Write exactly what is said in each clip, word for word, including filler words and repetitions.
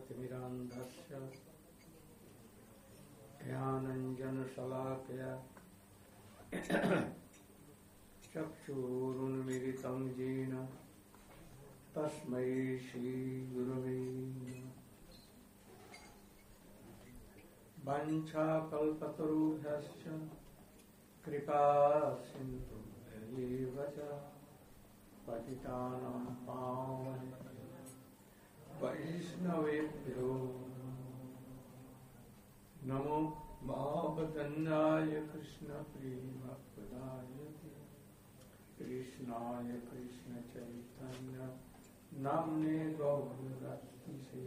ज्ञानतिमिरान्धस्य ज्ञानञ्जनशलाकया चक्षुरुन्मिलितं येन तस्मै श्रीगुरवे नमः। वाञ्छाकल्पतरुभ्यश्च कृपा सिन्धुभ्यैव च पतितानां पावनेभ्यो वैष्णवेभ्यो नमो महावदन्याय कृष्णप्रेमप्रदाय कृष्णाय कृष्णचैतन्य नाम्ने गौरतिसे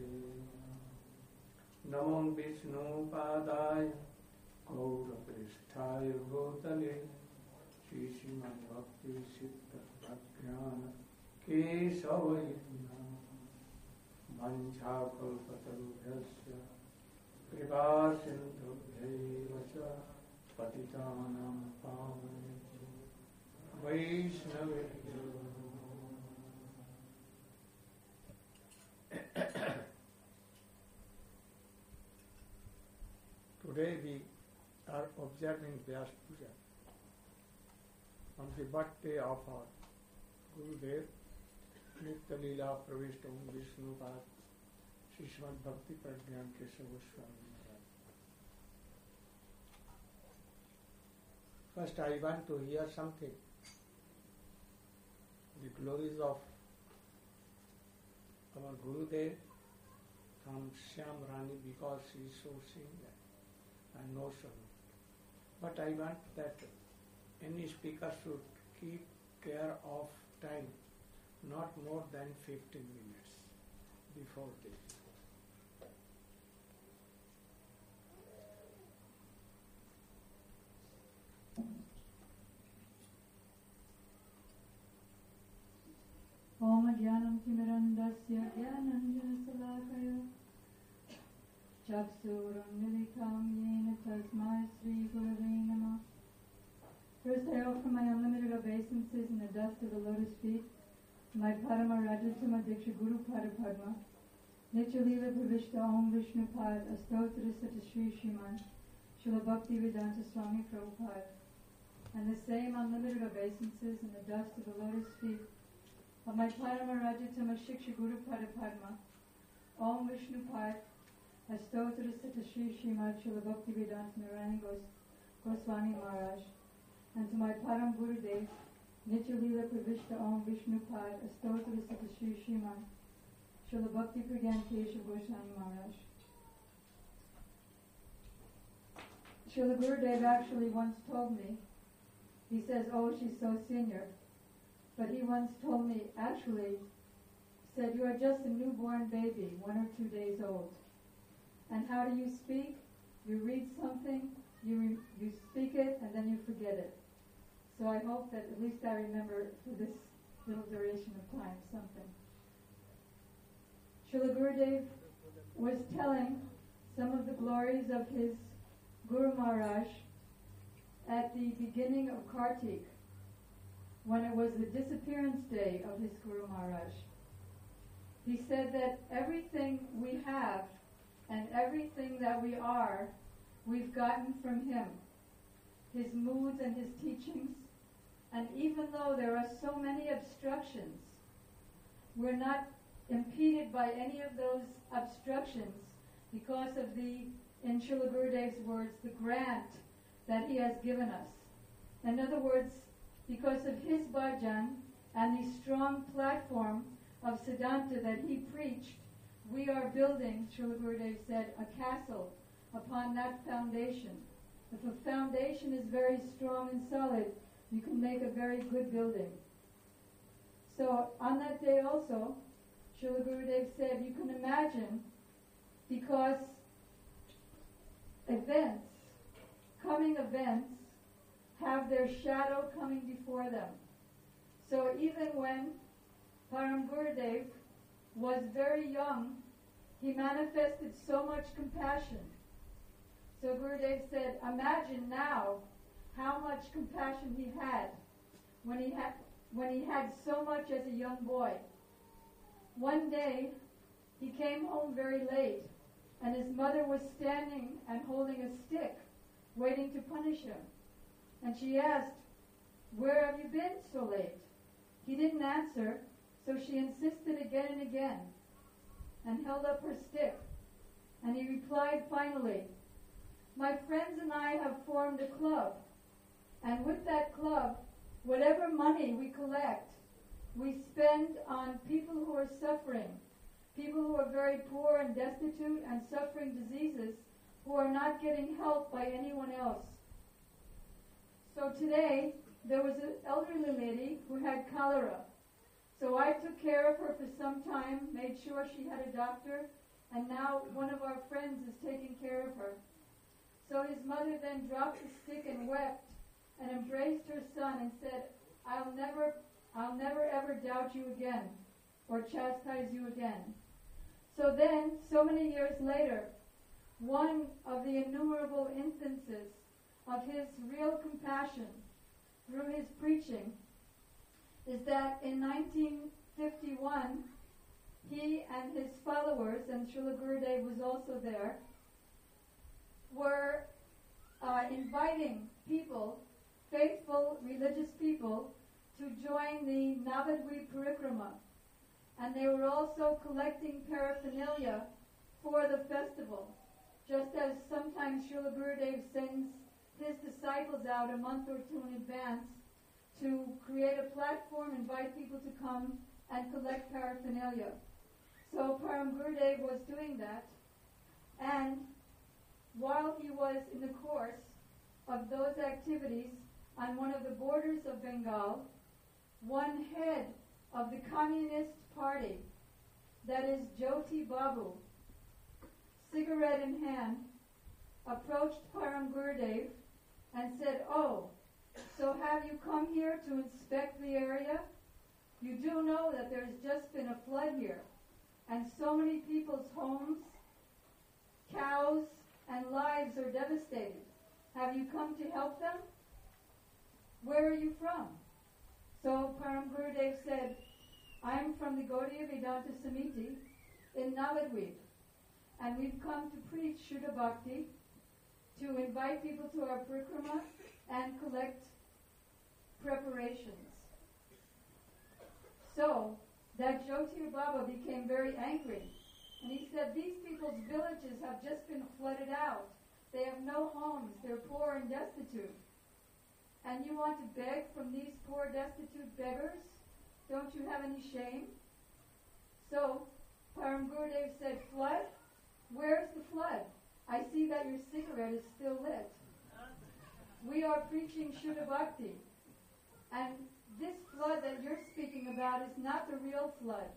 नमो विष्णुपादाय गौरपृष्ठाय भूतले श्रीश्रीमद्भक्तिसिद्धप्रज्ञान केशवै नमः। वाञ्छाकल्पतरुभ्यश्च कृपा सिन्धुभ्यैव च पतितानां पावनेभ्यो वैष्णवेभ्यो Today we are observing Vyas Puja on the birthday of our Gurudev, Nitya Leela Pravishta Om Vishnupad Shri Srimad Bhakti Pragyan Keshav Goswami Maharaj. First I want to hear something, the glories of our Gurudev from Shyam Rani, because she is so singer and no son. But I want that any speaker should keep care of time, not more than fifteen minutes before this. Om Jnanam Timirandasya Jnananjanasalakaya Chaksurunmilitam Yena Tasmai Sri Gurave Namah. First, I offer my unlimited obeisances in the dust of the lotus feet to my Parama Rajatama Diksha Guru Padapadma, Nitya Leela Pravishta Om Vishnupad Astotra Sata Shri Shriman Srila Bhakti Vedanta Swami Prabhupada, and the same unlimited obeisances in the dust of the lotus feet of my Parama Rajatama Shiksha Guru Padapadma, Om Vishnupad Astotra Sata Shri Shriman Srila Bhakti Vedanta Narayana Gos- Goswami Maharaj, and to my Param Gurudev, Nitya Leela Pravishta Om Vishnupad Astotra Sata Shri Shriman Srila Bhakti Pragyan Keshav Goswami Maharaj. Srila Gurudev actually once told me, he says, oh, she's so senior, but he once told me, actually, said, you are just a newborn baby, one or two days old. And how do you speak? You read something, you re- you speak it, and then you forget it. So I hope that at least I remember for this little duration of time something. Srila Gurudev was telling some of the glories of his Guru Maharaj at the beginning of Kartik, when it was the disappearance day of his Guru Maharaj. He said that everything we have and everything that we are, we've gotten from him. His moods and his teachings. And even though there are so many obstructions, we're not impeded by any of those obstructions because of the, in Srila Gurudev's words, the grant that he has given us. In other words, because of his bhajan and the strong platform of Siddhanta that he preached, we are building, Srila Gurudev said, a castle upon that foundation. If a foundation is very strong and solid, you can make a very good building. So on that day also, Srila Gurudev said, you can imagine, because events, coming events, have their shadow coming before them. So even when Param Gurudev was very young, he manifested so much compassion. So Gurudev said, imagine now how much compassion he had when he had when he had so much as a young boy. One day, he came home very late, and his mother was standing and holding a stick, waiting to punish him. And she asked, "Where have you been so late?" He didn't answer, so she insisted again and again, and held up her stick. And he replied finally, "My friends and I have formed a club, and with that club, whatever money we collect, we spend on people who are suffering, people who are very poor and destitute and suffering diseases, who are not getting help by anyone else." So today, there was an elderly lady who had cholera. So I took care of her for some time, made sure she had a doctor, and now one of our friends is taking care of her. So his mother then dropped the stick and wept and embraced her son and said, I'll never, I'll never ever doubt you again or chastise you again. So then, so many years later, one of the innumerable instances of his real compassion through his preaching is that in nineteen fifty-one, he and his followers, and Srila Gurudev was also there, were uh, inviting people, faithful religious people, to join the Navadvip Parikrama. And they were also collecting paraphernalia for the festival, just as sometimes Srila Gurudev sends his disciples out a month or two in advance to create a platform, invite people to come and collect paraphernalia. So Param Gurudev was doing that, and while he was in the course of those activities on one of the borders of Bengal, one head of the Communist Party, that is Jyoti Babu, cigarette in hand, approached Param Gurudev and said, "Oh, so have you come here to inspect the area? You do know that there's just been a flood here, and so many people's homes, cows, and lives are devastated. Have you come to help them? Where are you from?" So Param Gurudev said, "I'm from the Gaudiya Vedanta Samiti in Navadvip, and we've come to preach Shuddha Bhakti, to invite people to our parikrama and collect preparations." So that Jyoti Baba became very angry, and he said, "These people's villages have just been flooded out. They have no homes, they're poor and destitute. And you want to beg from these poor destitute beggars? Don't you have any shame?" So Param Gurudev said, "Flood? Where's the flood? I see that your cigarette is still lit. We are preaching Shuddha Bhakti, and this flood that you're speaking about is not the real flood.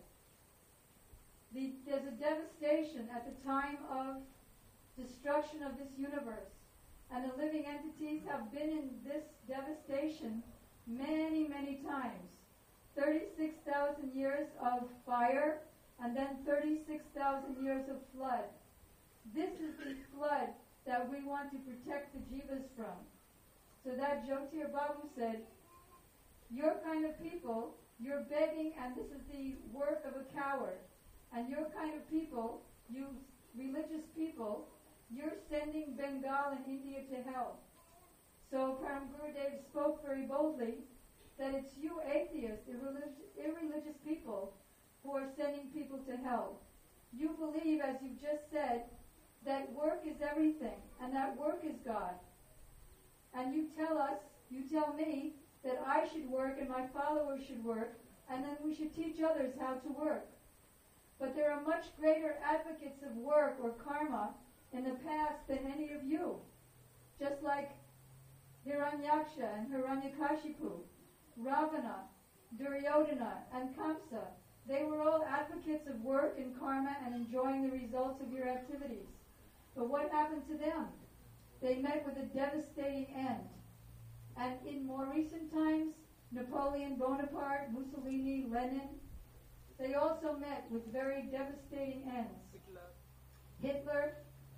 The, there's a devastation at the time of destruction of this universe, and the living entities have been in this devastation many, many times. thirty-six thousand years of fire, and then thirty-six thousand years of flood. This is the flood that we want to protect the jivas from." So that Jyotir Babu said, "Your kind of people, you're begging, and this is the work of a coward. And your kind of people, you religious people, you're sending Bengal and India to hell." So Param Gurudev spoke very boldly that it's you atheists, irrelig- irreligious people, who are sending people to hell. You believe, as you just said, that work is everything, and that work is God. And you tell us, you tell me, that I should work and my followers should work, and then we should teach others how to work. But there are much greater advocates of work or karma in the past than any of you. Just like Hiranyaksha and Hiranyakashipu, Ravana, Duryodhana, and Kamsa. They were all advocates of work and karma and enjoying the results of your activities. But what happened to them? They met with a devastating end. And in more recent times, Napoleon Bonaparte, Mussolini, Lenin, they also met with very devastating ends. Hitler. Hitler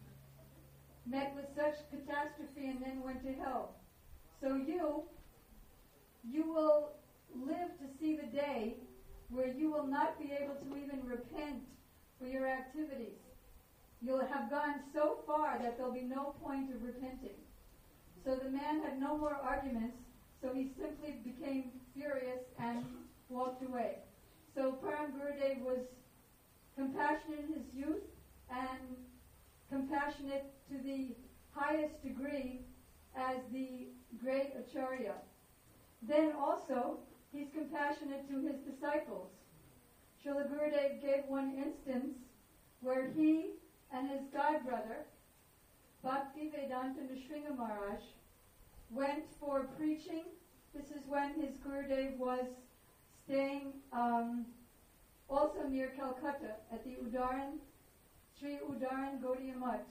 met with such catastrophe and then went to hell. So you, you will live to see the day where you will not be able to even repent for your activities. You'll have gone so far that there'll be no point of repenting. So the man had no more arguments, so he simply became furious and walked away. So Param Gurudev was compassionate in his youth and compassionate to the highest degree as the great Acharya. Then also, he's compassionate to his disciples. Srila Gurudev gave one instance where he and his godbrother, Bhakti Vedanta Nrsimha Maharaj, went for preaching. This is when his Gurudev was staying um, also near Calcutta at the Udaran, Sri Udaran Gaudiya Mutt.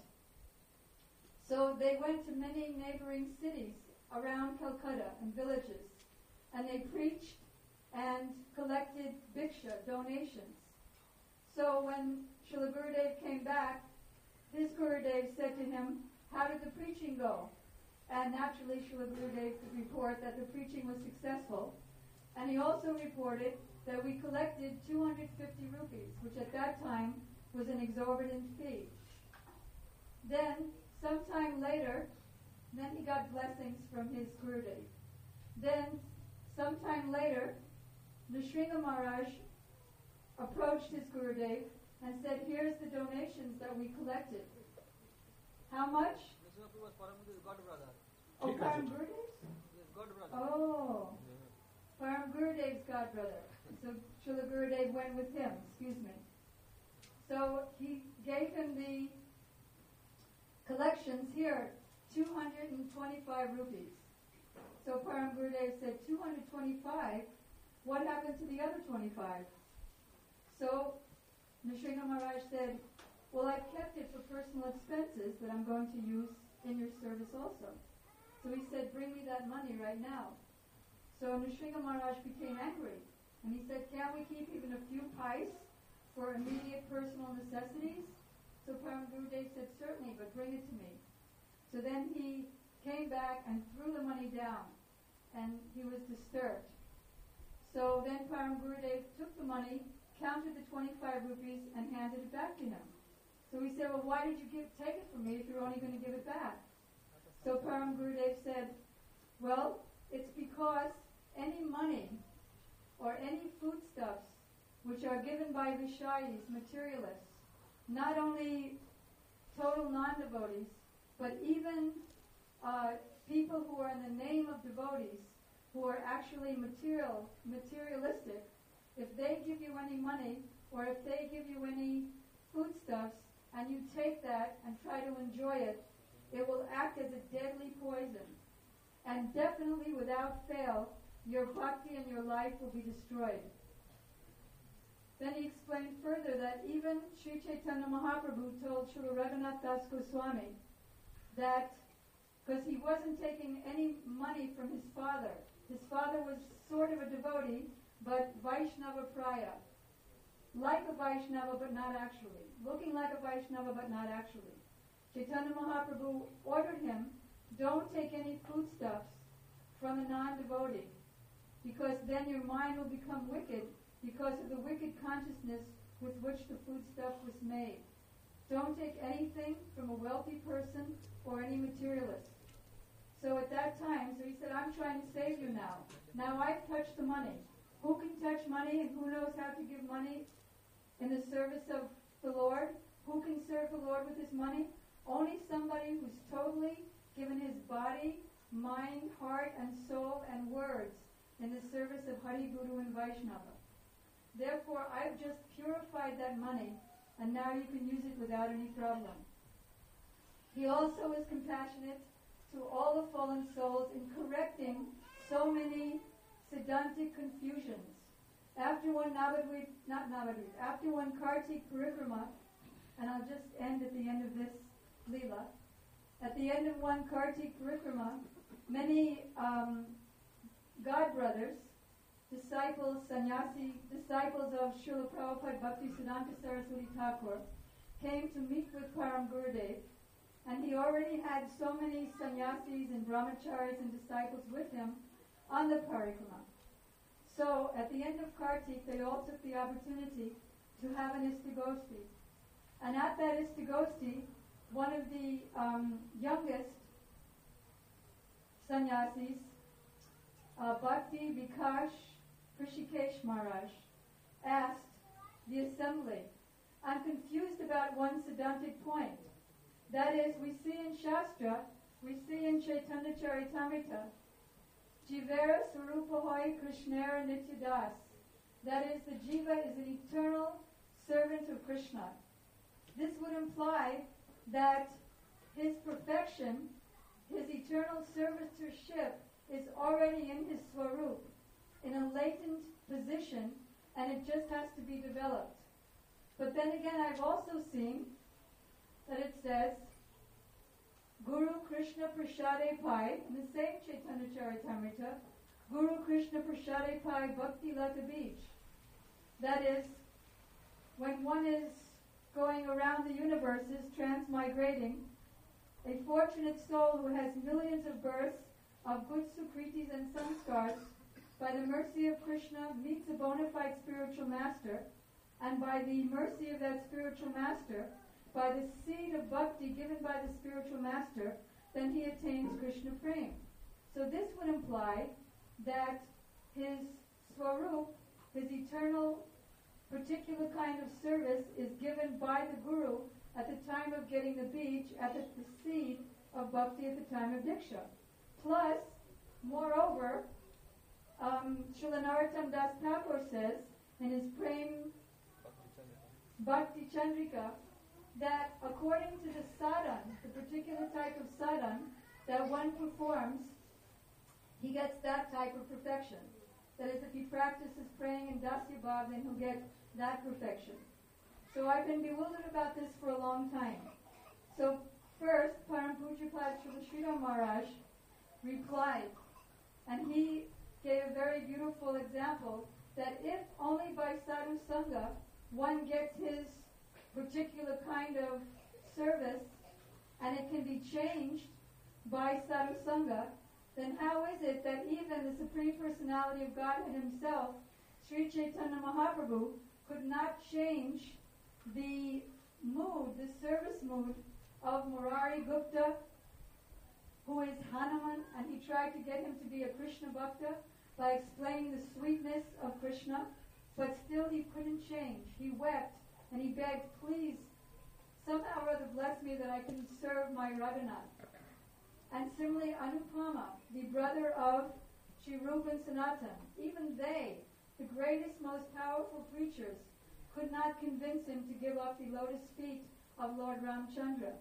So they went to many neighboring cities around Calcutta and villages, and they preached and collected bhiksha, donations. So when Srila Gurudev came back, his Gurudev said to him, how did the preaching go? And naturally Srila Gurudev could report that the preaching was successful. And he also reported that we collected two hundred fifty rupees, which at that time was an exorbitant fee. Then, sometime later, then he got blessings from his Gurudev. Then, sometime later, Nrsimha Maharaj approached his Gurudev and said, here's the donations that we collected. How much? Nrsimha was Param Guru's godbrother. Oh, Param Gurudev's? His godbrother. Oh, Param Gurudev's godbrother. So Srila Gurudev went with him, excuse me. So he gave him the collections here, two hundred twenty-five rupees. So Param Gurudev said, two hundred twenty-five, what happened to the other twenty-five? So Nrsimha Maharaj said, well, I've kept it for personal expenses that I'm going to use in your service also. So he said, bring me that money right now. So Nrsimha Maharaj became angry. And he said, can't we keep even a few pice for immediate personal necessities? So Param Gurudev said, certainly, but bring it to me. So then he came back and threw the money down. And he was disturbed. So then Param Gurudev took the money, counted the twenty-five rupees, and handed it back to him. So he said, well, why did you give, take it from me if you're only going to give it back? So Param Gurudev said, well, it's because any money or any foodstuffs which are given by Vishayis, materialists, not only total non-devotees, but even uh, people who are in the name of devotees, who are actually material, materialistic, if they give you any money or if they give you any foodstuffs and you take that and try to enjoy it, it will act as a deadly poison. And definitely, without fail, your bhakti and your life will be destroyed. Then he explained further that even Sri Chaitanya Mahaprabhu told Srila Raghunath Das Goswami that, because he wasn't taking any money from his father, his father was sort of a devotee, but Vaishnava Praya, like a Vaishnava but not actually, looking like a Vaishnava but not actually. Chaitanya Mahaprabhu ordered him, don't take any foodstuffs from a non-devotee, because then your mind will become wicked because of the wicked consciousness with which the foodstuff was made. Don't take anything from a wealthy person or any materialist. So at that time, so he said, I'm trying to save you now. Now I've touched the money. Who can touch money and who knows how to give money in the service of the Lord? Who can serve the Lord with his money? Only somebody who's totally given his body, mind, heart, and soul, and words in the service of Hari, Guru, and Vaishnava. Therefore, I've just purified that money, and now you can use it without any problem. He also is compassionate to all the fallen souls in correcting so many Siddhantic confusions. After one Navadvip, not Navadvip, after one Kartik Parikrama, and I'll just end at the end of this Leela, at the end of one Kartik Parikrama, many um, God brothers, disciples, sannyasi, disciples of Srila Prabhupada Bhaktisiddhanta Saraswati Thakur, came to meet with Param Gurudev, and he already had so many sannyasis and brahmacharis and disciples with him on the parikrama. So at the end of Kartik, they all took the opportunity to have an istigosti, And at that Istigosti, one of the um, youngest sannyasis, uh, Bhakti Vikash Rishikesh Maharaj, asked the assembly, I'm confused about one Siddhantic point. That is, we see in Shastra, we see in Chaitanya Charitamrita, Jivera Swarupa Hoy Krishnera Nityadas. That is, the Jiva is an eternal servant of Krishna. This would imply that his perfection, his eternal servitorship, is already in his Swarup, in a latent position, and it just has to be developed. But then again, I've also seen that it says, Guru Krishna Prashade Pai, in the same Chaitanya Charitamrita, Guru Krishna Prashade Pai Bhakti Lata Beach. That is, when one is going around the universes, transmigrating, a fortunate soul who has millions of births of good sukritis and samskars, by the mercy of Krishna, meets a bona fide spiritual master, and by the mercy of that spiritual master, by the seed of bhakti given by the spiritual master, then he attains Krishna Prem. So this would imply that his Swarup, his eternal particular kind of service, is given by the Guru at the time of getting the beach, at the, the seed of bhakti at the time of Diksha. Plus, moreover, um, Srila Narottam Das Thakur says in his Prem Bhakti Chandrika that according to the sadhan, the particular type of sadhan that one performs, he gets that type of perfection. That is, if he practices praying in Dasya Bhav, then he'll get that perfection. So I've been bewildered about this for a long time. So first, Param Pujapad Srila Sridhar Maharaj replied, and he gave a very beautiful example that if only by sadhu sangha one gets his particular kind of service and it can be changed by sadhu sangha, then how is it that even the Supreme Personality of Godhead himself, Sri Chaitanya Mahaprabhu, could not change the mood, the service mood of Murari Gupta, who is Hanuman, and he tried to get him to be a Krishna Bhakta by explaining the sweetness of Krishna, but still he couldn't change. He wept and he begged, please, somehow or other bless me that I can serve my Radhanath. And similarly, Anupama, the brother of Sri Rupa and Sanatan, even they, the greatest, most powerful preachers, could not convince him to give up the lotus feet of Lord Ramchandra.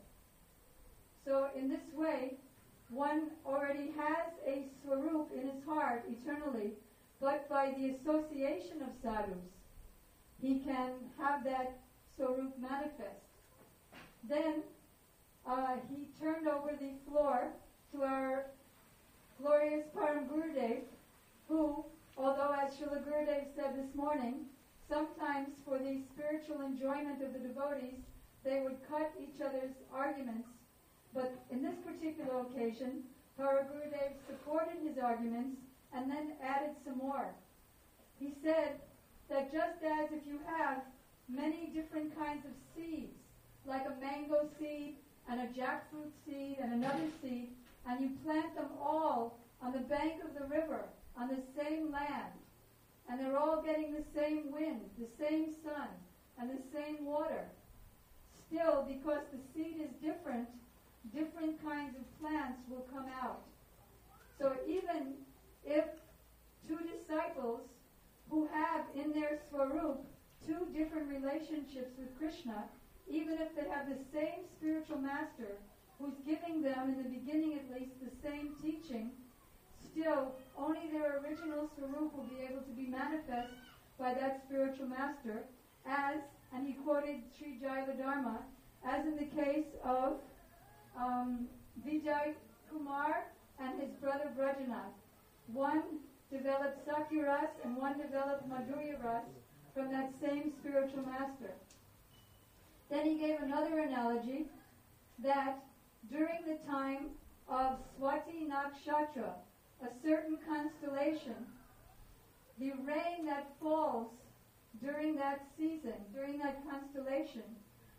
So in this way, one already has a Swarup in his heart eternally, but by the association of sadhus, he can have that Swarup manifest. Then uh, he turned over the floor to our glorious Param Gurudev, who, although as Srila Gurudev said this morning, sometimes for the spiritual enjoyment of the devotees, they would cut each other's arguments. But in this particular occasion, Param Gurudev supported his arguments and then added some more. He said that just as if you have many different kinds of seeds, like a mango seed and a jackfruit seed and another seed, and you plant them all on the bank of the river, on the same land, and they're all getting the same wind, the same sun, and the same water. Still, because the seed is different, different kinds of plants will come out. So even if two disciples who have in their Swarup two different relationships with Krishna, even if they have the same spiritual master who's giving them, in the beginning at least, the same teaching, still only their original Swarup will be able to be manifest by that spiritual master, as, and he quoted Sri Jaiva Dharma, as in the case of um, Vijay Kumar and his brother Brajanath. One developed Sakya Ras and one developed Madhurya Ras from that same spiritual master. Then he gave another analogy that during the time of Swati Nakshatra, a certain constellation, the rain that falls during that season, during that constellation,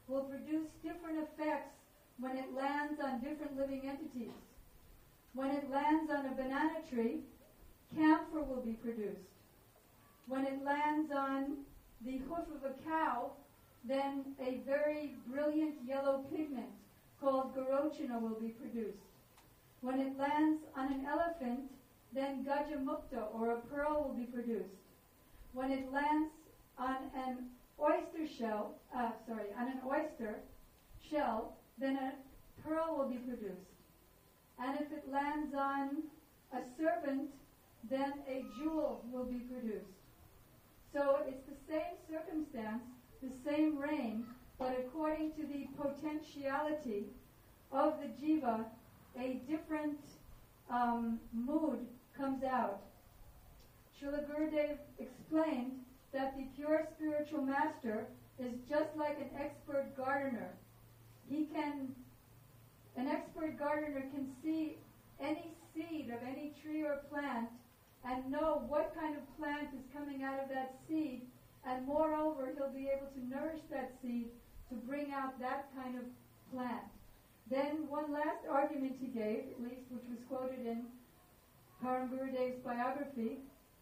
will produce different effects when it lands on different living entities. When it lands on a banana tree, camphor will be produced. When it lands on the hoof of a cow, then a very brilliant yellow pigment called Garochana will be produced. When it lands on an elephant, then Gajamukta, or a pearl, will be produced. When it lands on an oyster shell, uh, sorry, on an oyster shell, then a pearl will be produced. And if it lands on a serpent, then a jewel will be produced. So it's the same circumstance, the same rain, but according to the potentiality of the jiva, a different um, mood comes out. Srila Gurudev explained that the pure spiritual master is just like an expert gardener. He can, an expert gardener can see any seed of any tree or plant and know what kind of plant is coming out of that seed, and moreover, he'll be able to nourish that seed to bring out that kind of plant. Then one last argument he gave, at least which was quoted in Param Gurudev's biography,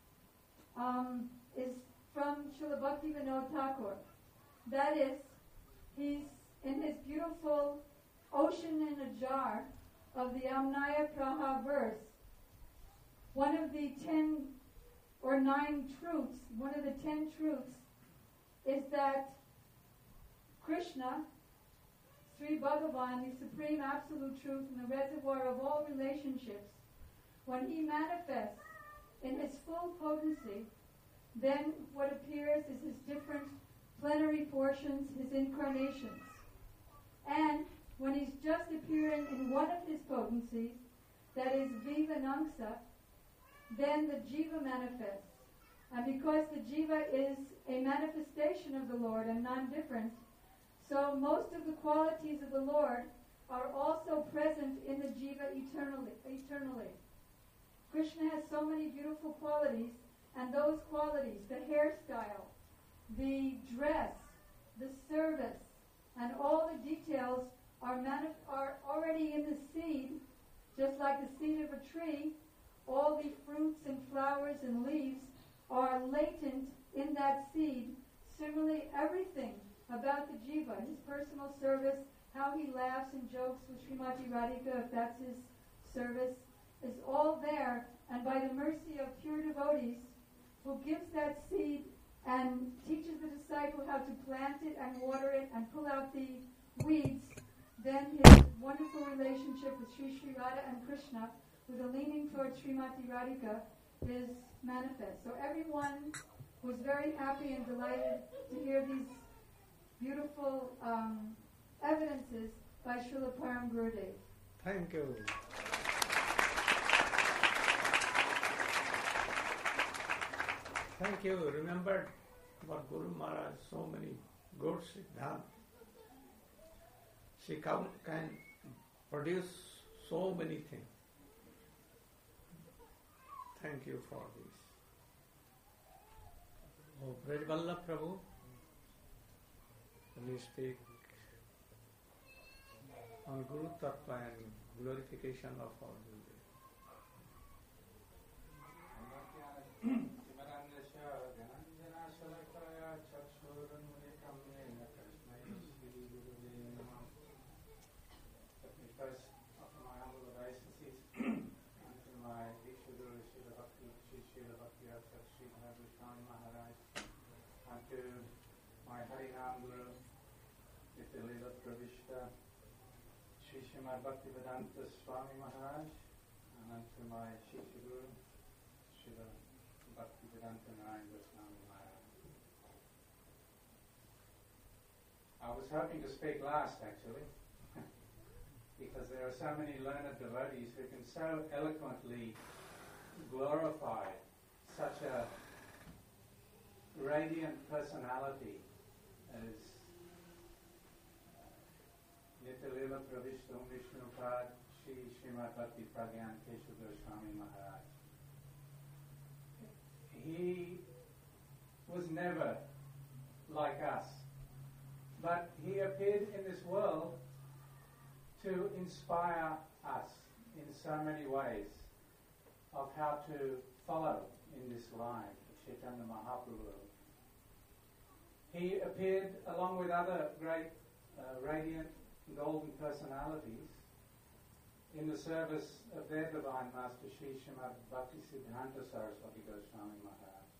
um, is from Srila Bhaktivinoda Thakur. That is, he's in his beautiful Ocean in a Jar of the Amnaya Praha verse. One of the ten or nine truths, one of the ten truths is that Krishna, Sri Bhagavan, the supreme absolute truth and the reservoir of all relationships, when he manifests in his full potency, then what appears is his different plenary portions, his incarnations. And when he's just appearing in one of his potencies, that is Vivanamsa, then the jiva manifests. And because the jiva is a manifestation of the Lord and non-different, so most of the qualities of the Lord are also present in the jiva eternally. eternally. Krishna has so many beautiful qualities, and those qualities, the hairstyle, the dress, the service, and all the details are, manif- are already in the seed, just like the seed of a tree. All the fruits and flowers and leaves are latent in that seed. Similarly, everything about the jiva, his personal service, how he laughs and jokes with Srimati Radhika, if that's his service, is all there. And by the mercy of pure devotees, who gives that seed and teaches the disciple how to plant it and water it and pull out the weeds, then his wonderful relationship with Sri Sri Radha and Krishna, with a leaning towards Srimati Radhika, is manifest. So everyone was very happy and delighted to hear these beautiful um, evidences by Srila Param Gurudev. Thank you. Thank you. Remember what Guru Maharaj, so many good Siddhanta. She can, can produce so many things. Thank you for this. Oh, Braj Vallabh Prabhu, will you speak on Guru Tattva and glorification of our Guru? My Harinam Guru, Nityalila Pravishta, Sri Srimad Bhaktivedanta Swami Maharaj, and to my Shikha Guru, Srila Bhaktivedanta Narayan Goswami Maharaj. I was hoping to speak last, actually, because there are so many learned devotees who can so eloquently glorify such a radiant personality as Nityalila Pravishta Vishnupad Shri Srimad Bhakti Pragyan Keshav Goswami Maharaj. He was never like us. but he appeared in this world to inspire us in so many ways of how to follow in this line of Chaitanya Mahaprabhu. He appeared along with other great uh, radiant golden personalities in the service of their Divine Master Sri Srimad Bhaktisiddhanta Saraswati Goswami Maharaj.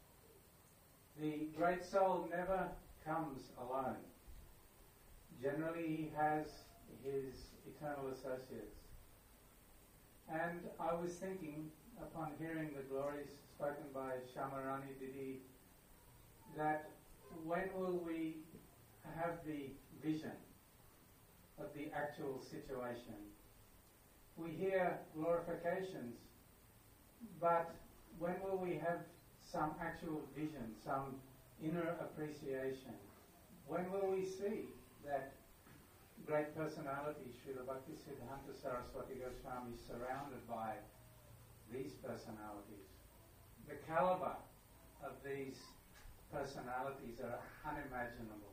The great soul never comes alone. Generally he has his eternal associates. And I was thinking, upon hearing the glories spoken by Shamarani Didi, that when will we have the vision of the actual situation? We hear glorifications, but when will we have some actual vision, some inner appreciation? When will we see that great personality, Srila Bhaktisiddhanta Saraswati Goswami, surrounded by these personalities? The caliber of these personalities are unimaginable.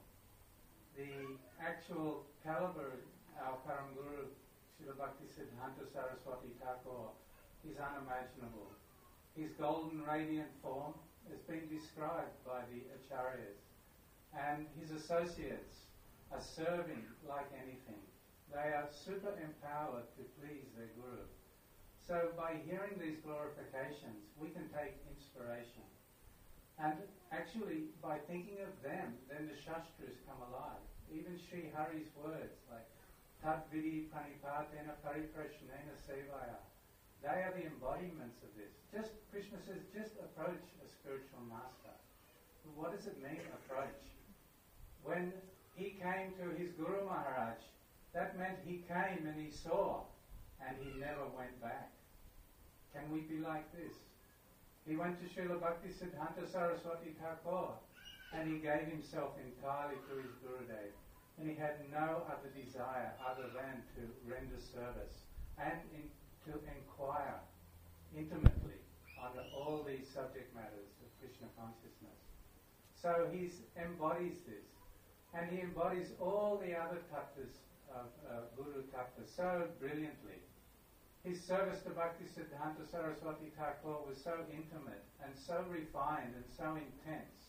The actual caliber of our Param Guru, Srila Bhaktisiddhanta Saraswati Thakur, is unimaginable. His golden radiant form has been described by the Acharyas, and his associates are serving like anything. They are super empowered to please their Guru. So by hearing these glorifications, we can take inspiration. And actually, by thinking of them, then the Shastras come alive. Even Sri Hari's words, like Tat Vidi Pranipatena Pariprashnena Sevaya, they are the embodiments of this. Just Krishna says, just approach a spiritual master. What does it mean, approach? When he came to his Guru Maharaj, that meant he came and he saw, and he never went back. Can we be like this? He went to Srila Bhaktisiddhanta Saraswati Thakur, and he gave himself entirely to his Gurudev, and he had no other desire other than to render service and in, to inquire intimately on all these subject matters of Krishna consciousness. So he embodies this, and he embodies all the other tattvas of uh, Guru tattva so brilliantly. His service to Bhaktisiddhanta Saraswati Thakur was so intimate and so refined and so intense.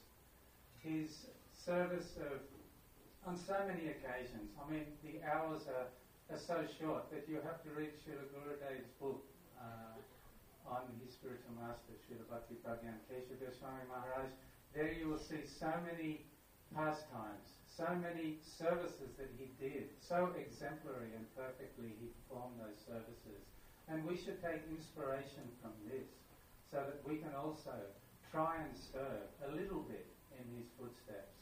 His service of, on so many occasions, I mean, the hours are, are so short that you have to read Srila Gurudev's book uh, on his spiritual master, Srila Bhakti Pragyan Keshav Goswami Maharaj. There you will see so many pastimes, so many services that he did, so exemplary and perfectly he performed those services. And we should take inspiration from this so that we can also try and serve a little bit in his footsteps.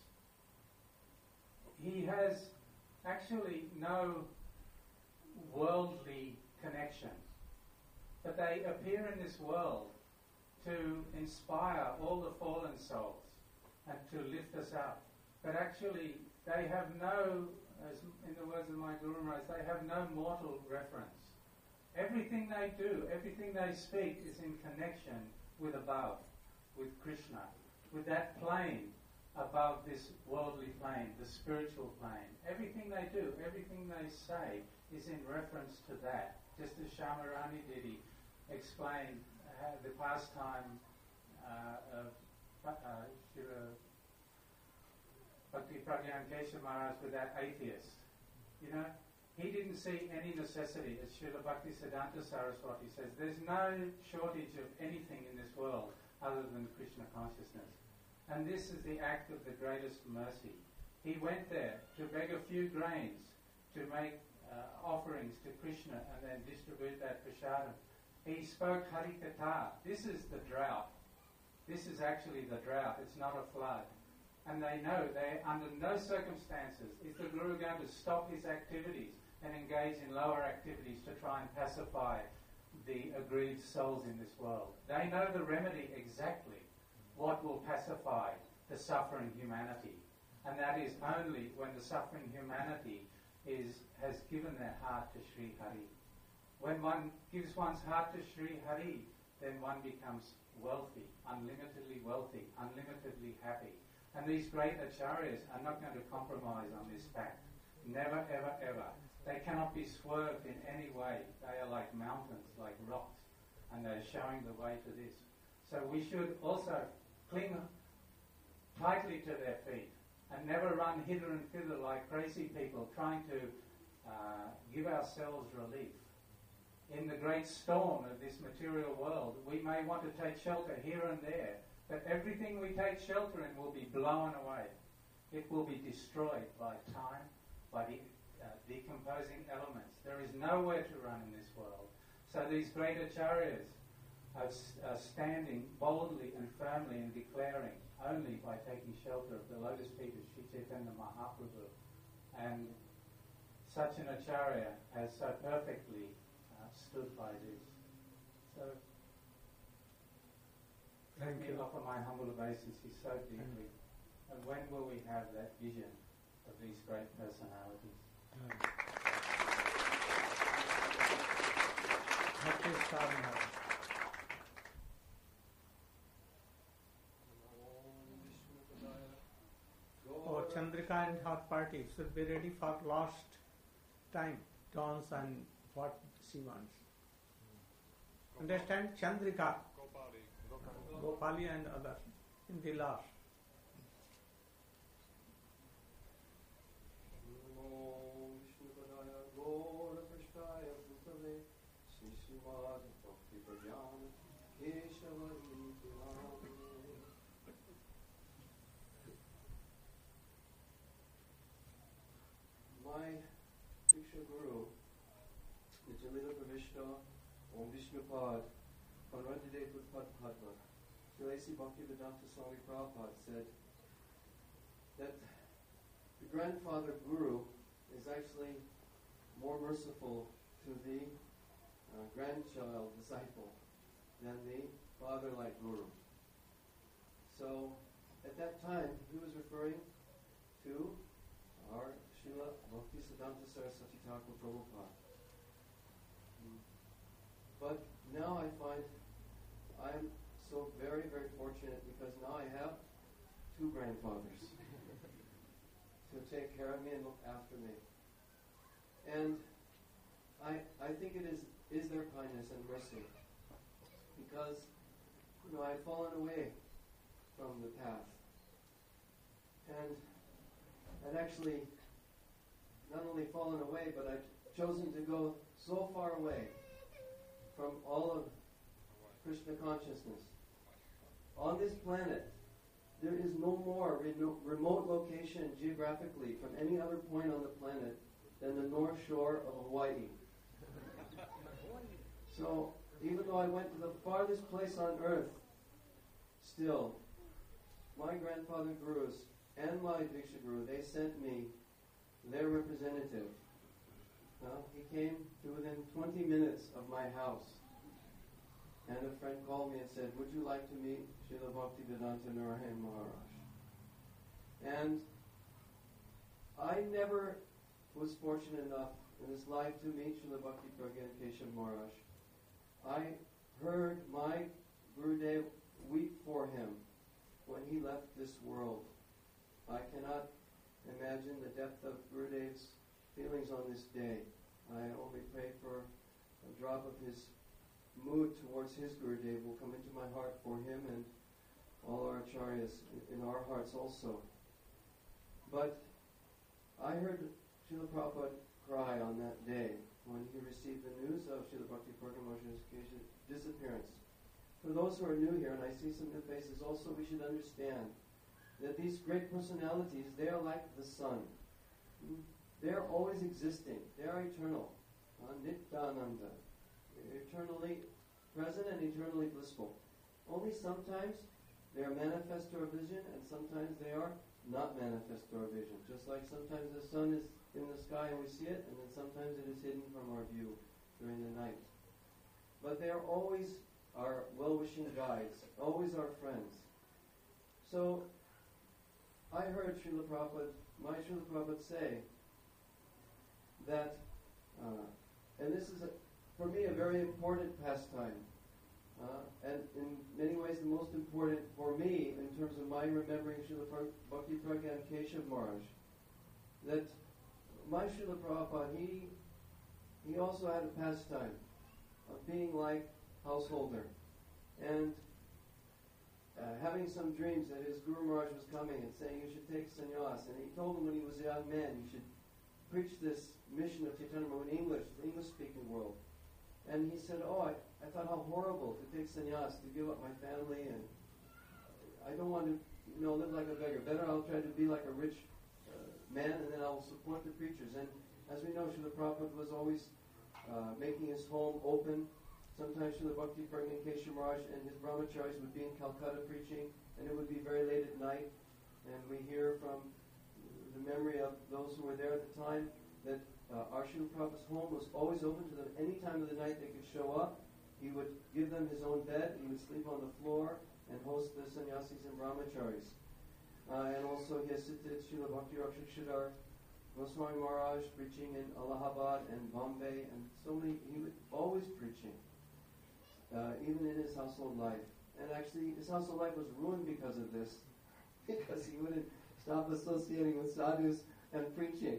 He has actually no worldly connections, but they appear in this world to inspire all the fallen souls and to lift us up. But actually, they have no, as in the words of my Guru Maharaj, they have no mortal reference. Everything they do, everything they speak is in connection with above, with Krishna, with that plane above this worldly plane, the spiritual plane. Everything they do, everything they say is in reference to that. Just as Shamarani Didi explained uh, the pastime uh, of uh, Shri Bhakti Pragyan Keshav Maharaj with that atheist. You know, he didn't see any necessity, as Srila Bhaktisiddhanta Saraswati says, there's no shortage of anything in this world other than Krishna consciousness. And this is the act of the greatest mercy. He went there to beg a few grains to make uh, offerings to Krishna and then distribute that prasadam. He spoke Harikatha. This is the drought. This is actually the drought. It's not a flood. And they know they under no circumstances is the Guru going to stop his activities and engage in lower activities to try and pacify the aggrieved souls in this world. They know the remedy exactly, what will pacify the suffering humanity. And that is only when the suffering humanity is has given their heart to Sri Hari. When one gives one's heart to Sri Hari, then one becomes wealthy, unlimitedly wealthy, unlimitedly happy. And these great acharyas are not going to compromise on this fact. Never, ever, ever. They cannot be swerved in any way. They are like mountains, like rocks, and they're showing the way to this. So we should also cling tightly to their feet and never run hither and thither like crazy people trying to uh, give ourselves relief. In the great storm of this material world, we may want to take shelter here and there, but everything we take shelter in will be blown away. It will be destroyed by time, by the uh, decomposing elements. There is nowhere to run in this world. So these great acharyas are, are standing boldly and firmly and declaring only by taking shelter of the lotus feet of Sri Chaitanya Mahaprabhu. And such an acharya has so perfectly uh, stood by this. So, Thank let me you. offer my humble obeisances so deeply. And when will we have that vision of these great personalities? Happy Sadhana. Oh, Chandrika and her party should be ready for last time, dance and what she wants. Understand? Chandrika, Gopali and others in the last. My Diksha Guru, Nityalila Pravishta, Om Vishnupad, Panrandidev Utpad Padma, Srilasi Bhaktivedanta Swami Prabhupada said that the grandfather Guru is actually more merciful to the uh, grandchild disciple than the father-like Guru. So at that time he was referring to our Srila Bhaktisiddhanta Saraswati Thakur Prabhupada. But now I find I'm so very, very fortunate because now I have two grandfathers to take care of me and look after me. And I I think it is, is their kindness and mercy because, you know, I've fallen away from the path. And I'd actually not only fallen away, but I've chosen to go so far away from all of Krishna consciousness. On this planet, there is no more reno- remote location geographically from any other point on the planet than the North Shore of Hawaii. So, even though I went to the farthest place on earth, still, my grandfather Gurus and my Diksha Guru, they sent me their representative. Well, he came to within twenty minutes of my house. And a friend called me and said, would you like to meet Srila Bhaktivedanta Narayan Maharaj? And I never was fortunate enough in this life to meet Srila Bhakti Pragyan Keshav Maharaj. I heard my Gurudev weep for him when he left this world. I cannot imagine the depth of Gurudev's feelings on this day. I only pray for a drop of his mood towards his Gurudev will come into my heart for him and all our acharyas in our hearts also. But I heard Srila Prabhupada cry on that day when he received the news of Srila Bhakti Pragyan Maharaj's disappearance. For those who are new here, and I see some new faces also, we should understand that these great personalities, they are like the sun. They are always existing. They are eternal. Uh, Nityananda. Eternally present and eternally blissful. Only sometimes they are manifest to our vision and sometimes they are not manifest to our vision. Just like sometimes the sun is in the sky and we see it, and then sometimes it is hidden from our view during the night. But they are always our well-wishing guides, always our friends. So I heard Srila Prabhupada, my Srila Prabhupada say that, uh, and this is a, for me a very important pastime, Uh, and in many ways, the most important for me in terms of my remembering Srila Bhakti Pragyan Keshav Maharaj, that my Srila Prabhupada, he, he also had a pastime of being like householder and uh, having some dreams that his Guru Maharaj was coming and saying you should take sannyas. And he told him when he was a young man, you should preach this mission of Chaitanya Mahaprabhu in English, the English-speaking world. And he said, oh, I, I thought how horrible to take sannyas, to give up my family, and I don't want to, you know, live like a beggar. Better I'll try to be like a rich uh, man, and then I'll support the preachers. And as we know, Srila Prabhupada was always uh, making his home open. Sometimes Srila Bhakti Pragyan Keshav Maharaj and his brahmacharis would be in Calcutta preaching, and it would be very late at night. And we hear from the memory of those who were there at the time that uh, our Srila Prabhupada's home was always open to them. Any time of the night they could show up. He would give them his own bed. He would sleep on the floor and host the sannyasis and brahmacharis. Uh, and also he assisted Srila Bhakti Rakshak Shridhar Goswami Maharaj preaching in Allahabad and Bombay, and so many, he was always preaching, uh, even in his household life. And actually his household life was ruined because of this, because he wouldn't stop associating with sadhus and preaching.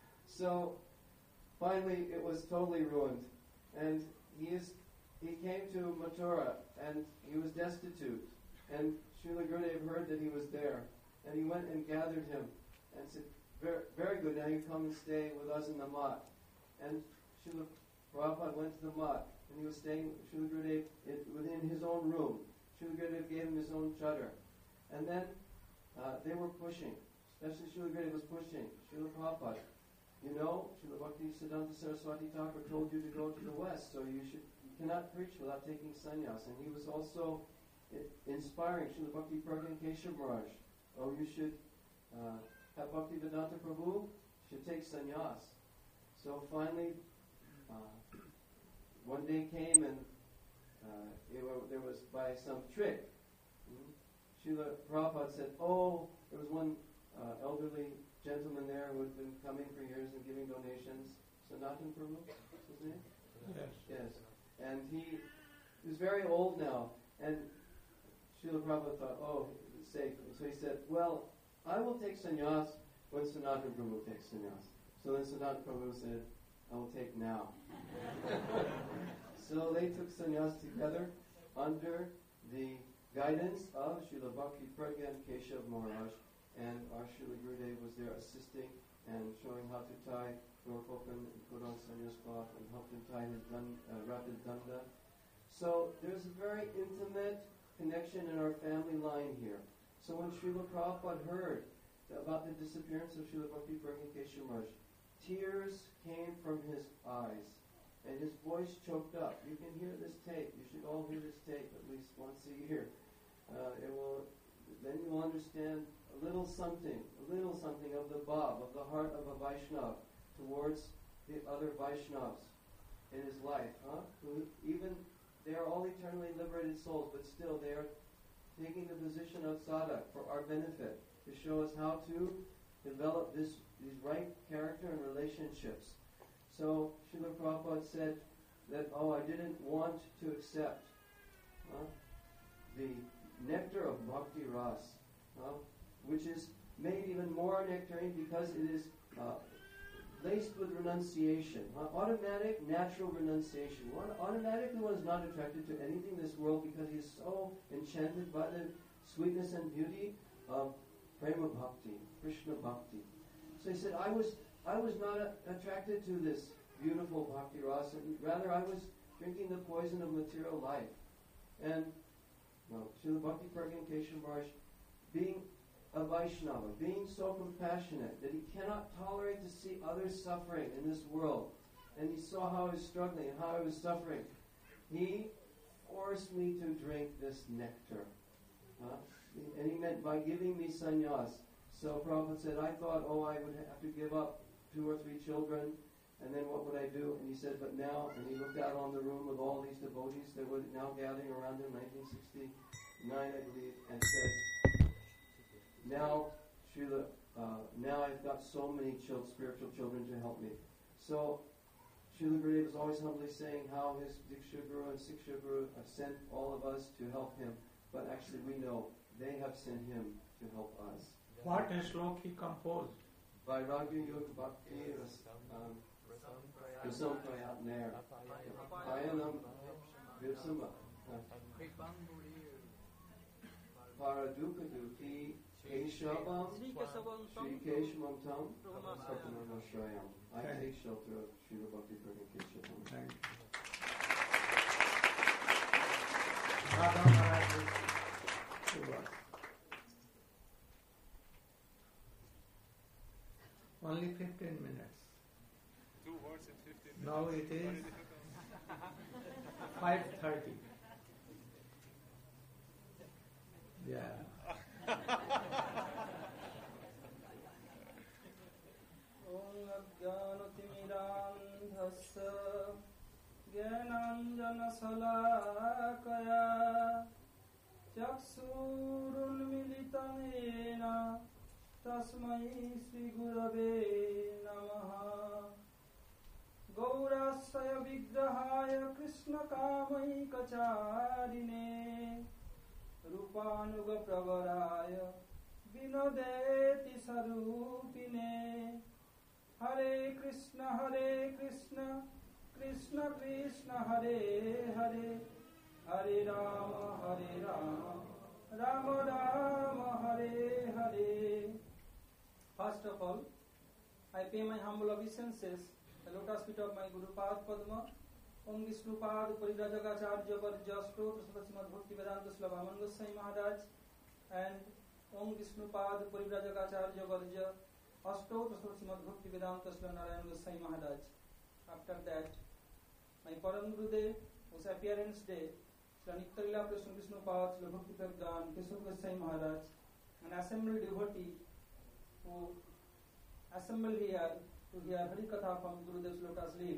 So finally it was totally ruined. And he is he came to Mathura and he was destitute. And Srila Gurudev heard that he was there. And he went and gathered him and said, very, very good, now you come and stay with us in the mat. And Srila Prabhupada went to the mat and he was staying with Srila Gurudev within his own room. Srila Gurudev gave him his own chadar. And then uh, they were pushing, especially Srila Gurudev was pushing Srila Prabhupada. You know, Srila Bhakti Siddhanta Saraswati Thakur told you to go to the west, so you should you cannot preach without taking sannyas. And he was also I- inspiring Srila Bhakti Pragyan Keshav Maharaj. Oh, you should uh, have Bhakti Vedanta Prabhu, should take sannyas. So finally, uh, one day came and uh, it were, there was by some trick. Mm-hmm. Srila Prabhupada said, oh, there was one uh, elderly gentleman there who had been coming for years and giving donations. Sanatan Prabhu, what's his name? Yes. Yes. And he, he was very old now. And Srila Prabhupada thought, oh, it's safe. And so he said, well, I will take sannyas when Sanatan Prabhu takes sannyas. So then Sanatan Prabhu said, I will take now. So they took sannyas together under the guidance of Srila Bhakti Pragyan Keshav Maharaj. And our Srila Gurudev was there assisting and showing how to tie door open and put on sannyas cloth and helped him tie his dun, uh, rapid danda. So there's a very intimate connection in our family line here. So when Srila Prabhupada heard about the disappearance of Srila Bhakti Pragyan Keshav Maharaj, tears came from his eyes and his voice choked up. You can hear this tape. You should all hear this tape at least once a year. Uh, it will, then you will understand a little something, a little something of the bhav, of the heart of a Vaishnava towards the other Vaishnavas in his life. Huh? Who even, they are all eternally liberated souls, but still they are taking the position of sadhak for our benefit, to show us how to develop this these right character and relationships. So Srila Prabhupada said that, oh, I didn't want to accept huh, the nectar of bhakti ras, huh, which is made even more nectarine because it is uh, laced with renunciation. Uh, automatic, natural renunciation. One, automatically one is not attracted to anything in this world because he is so enchanted by the sweetness and beauty of prema bhakti, Krishna bhakti. So he said, I was I was not uh, attracted to this beautiful bhakti rasa. Rather, I was drinking the poison of material life. And, well, Srila Bhakti Pragyan Keshav Maharaj, being a Vaishnava, being so compassionate that he cannot tolerate to see others suffering in this world, and he saw how I was struggling and how I was suffering, he forced me to drink this nectar. Huh? And he meant by giving me sannyas. So Prabhupada said, I thought, oh, I would have to give up two or three children, and then what would I do? And he said, but now, and he looked out on the room with all these devotees that were now gathering around him, nineteen sixty-nine, I believe, and said, now, Srila, uh, now I've got so many chil- spiritual children to help me. So Srila Gurudev is always humbly saying how his Diksha Guru and Siksha Guru have sent all of us to help him, but actually we know they have sent him to help us. What a slok he composed. Vairagya Yoga Bhakti um, Rasam Prayat Nair Payanam Virsamba Paraduka Duki Keshavam Sri Kesavam Sri Keshavam Tam Satanam Ashrayam. I take shelter of Srila Bhakti Prabhu Keshavam. Thank you. Radha Maharaj is to us. Only fifteen minutes. Two words in fifteen minutes. Now it is five thirty. Yeah. Om Ajnanatimirandhasya Jnananjana Salakaya Chaksurunmilitam Yena Tasmai Sri Gurave Namaha Gaurasaya Vigrahaya Krishna Kamai Kacharine Rupanuga Pravaraya Vinodeti Sarupine Hare Krishna Hare Krishna Krishna Krishna Hare Hare Hare Rama Hare Rama Rama Rama Hare Hare. First of all, I pay my humble obeisances the lotus feet of my Guru Pad Padma, Om Vishnu Pad Parirajagacharya Varja Stotra Srimad Bhakti Vedanta Slavaman Goswami Maharaj, and Om Vishnu Pad Parirajagacharya Varja Ashtotra Srimad Bhakti Vedanta Narayan Goswami Maharaj. After that, my Param Gurudev, whose appearance day, Sri Nitya Krishna Vishnu Pad, Sri Bhakti Pragyan, Keshav Goswami Maharaj, an assembled devotee who assembled here to hear Hari Katha from Gurudev's lotus leaf.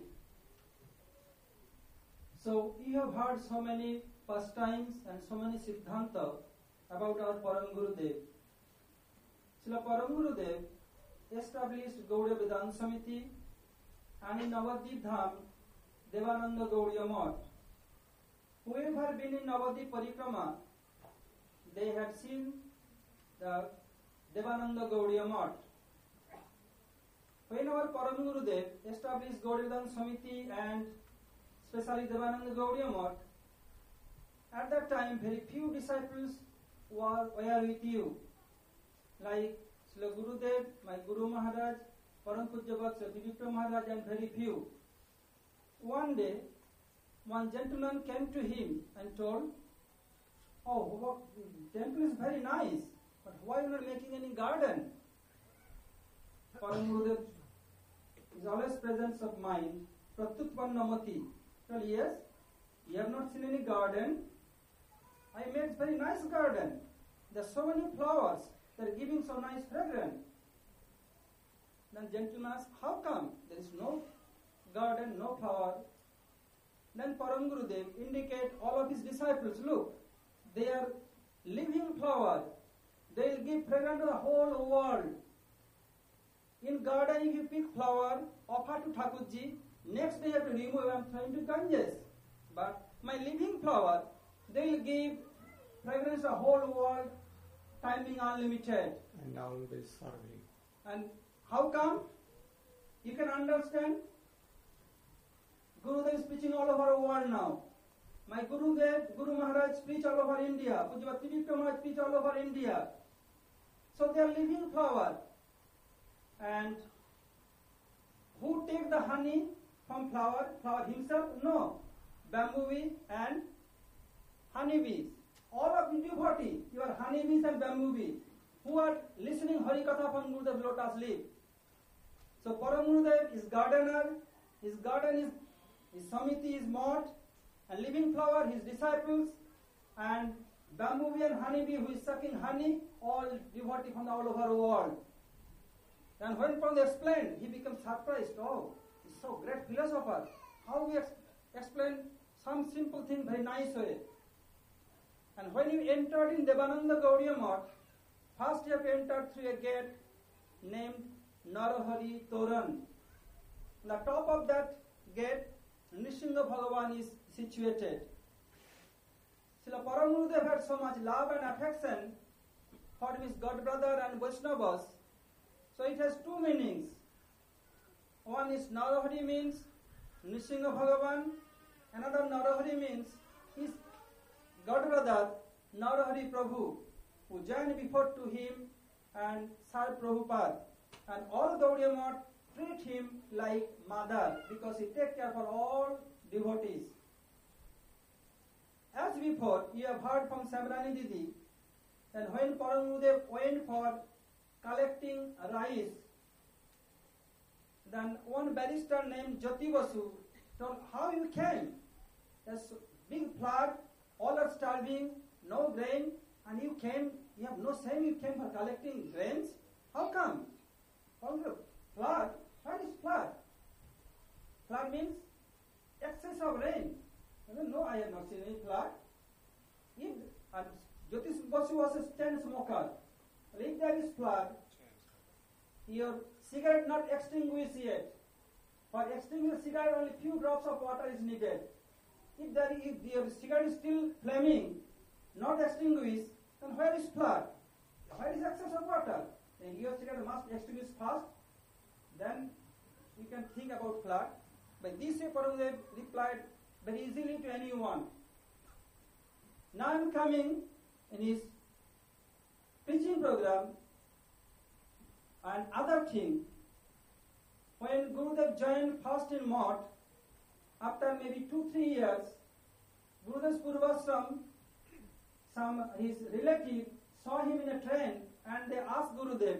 So, you have heard so many pastimes and so many siddhanta about our Param Gurudev. Srila Param Gurudev established Gaudiya Vedanta Samiti and in Navadvip Dham, Devananda Gaudiya Math. Whoever been in Navadvip Parikrama, they have seen the Devananda Gaudiya Math. When our Param Gurudev established Gaudiya Vedanta Samiti and especially Devananda Gaudiya Math, at that time very few disciples were, were with you, like Srila Gurudev, my Guru Maharaj, Param Pujya Bhakti Vikram Maharaj, and very few. One day, one gentleman came to him and told, "Oh, what, temple is very nice, but why are you not making any garden?" Param Gurudev is always presence of mind. Pratyutpannamati. Well, yes, you have not seen any garden. I made very nice garden. There are so many flowers. They are giving so nice fragrance. Then gentleman asked, how come? There is no garden, no flower. Then Param Gurudev indicate all of his disciples, look, they are living flower. They will give fragrance to the whole world. In garden, if you pick flower, offer to Thakurji, next day you have to remove and throw into Ganges. But my living flower, they will give fragrance to the whole world, time being unlimited. And always serving. And how come? You can understand. Gurudev is preaching all over the world now. My Gurudev, Guru Maharaj preach all over India. Pujya Bhakti Vikram Maharaj preach all over India. So they are living flower. And who take the honey from flower? Flower himself? No. Bamboo bee and honey bees. All of you devotee, you are honey bees and bamboo bee, who are listening Hari Katha from Gurudev lotus leaf. So Param Gurudev is gardener, his garden is, his samiti is moth, and living flower, his disciples, and bamboo bee and honey bee who is sucking honey, all devotee from all over the world. And when Param explained, he becomes surprised. Oh, he's so great philosopher. How we ex- explain some simple thing very nice way. And when you entered in Devananda Gaudiya Math, first you have entered through a gate named Narahari Toran. On the top of that gate Nrsimha Bhagavan is situated. Srila Param Gurudev had so much love and affection for his God brother and Vaishnavas. So it has two meanings. One is Narahari means Nrsimha Bhagavan. Another Narahari means his God brother Narahari Prabhu, who joined before to him and served Prabhupada. And all Gaudiya Math treat him like mother because he takes care for all devotees. As before, you have heard from Samrani Didi that when Param Gurudev went for collecting rice, then one barrister named Jyoti Basu told how you came. There's big flood, all are starving, no grain, and you came, you have no shame, you came for collecting grains? How come? All the flood, what is flood? Flood means excess of rain. I don't know, I have not seen any flood. If, and Jyotish Basu was a chain smoker. If there is flood, your cigarette not extinguished yet. For extinguish cigarette, only few drops of water is needed. If there is, if your cigarette is still flaming, not extinguished, then where is flood? Where is excess of water? Then your cigarette must extinguish first. Then we can think about flood. But this way Param Gurudev replied very easily to anyone. Now I am coming in his preaching program and other thing. When Gurudev joined first in Math, after maybe two, three years, Gurudev's Purvashram, some his relative saw him in a train and they asked Gurudev,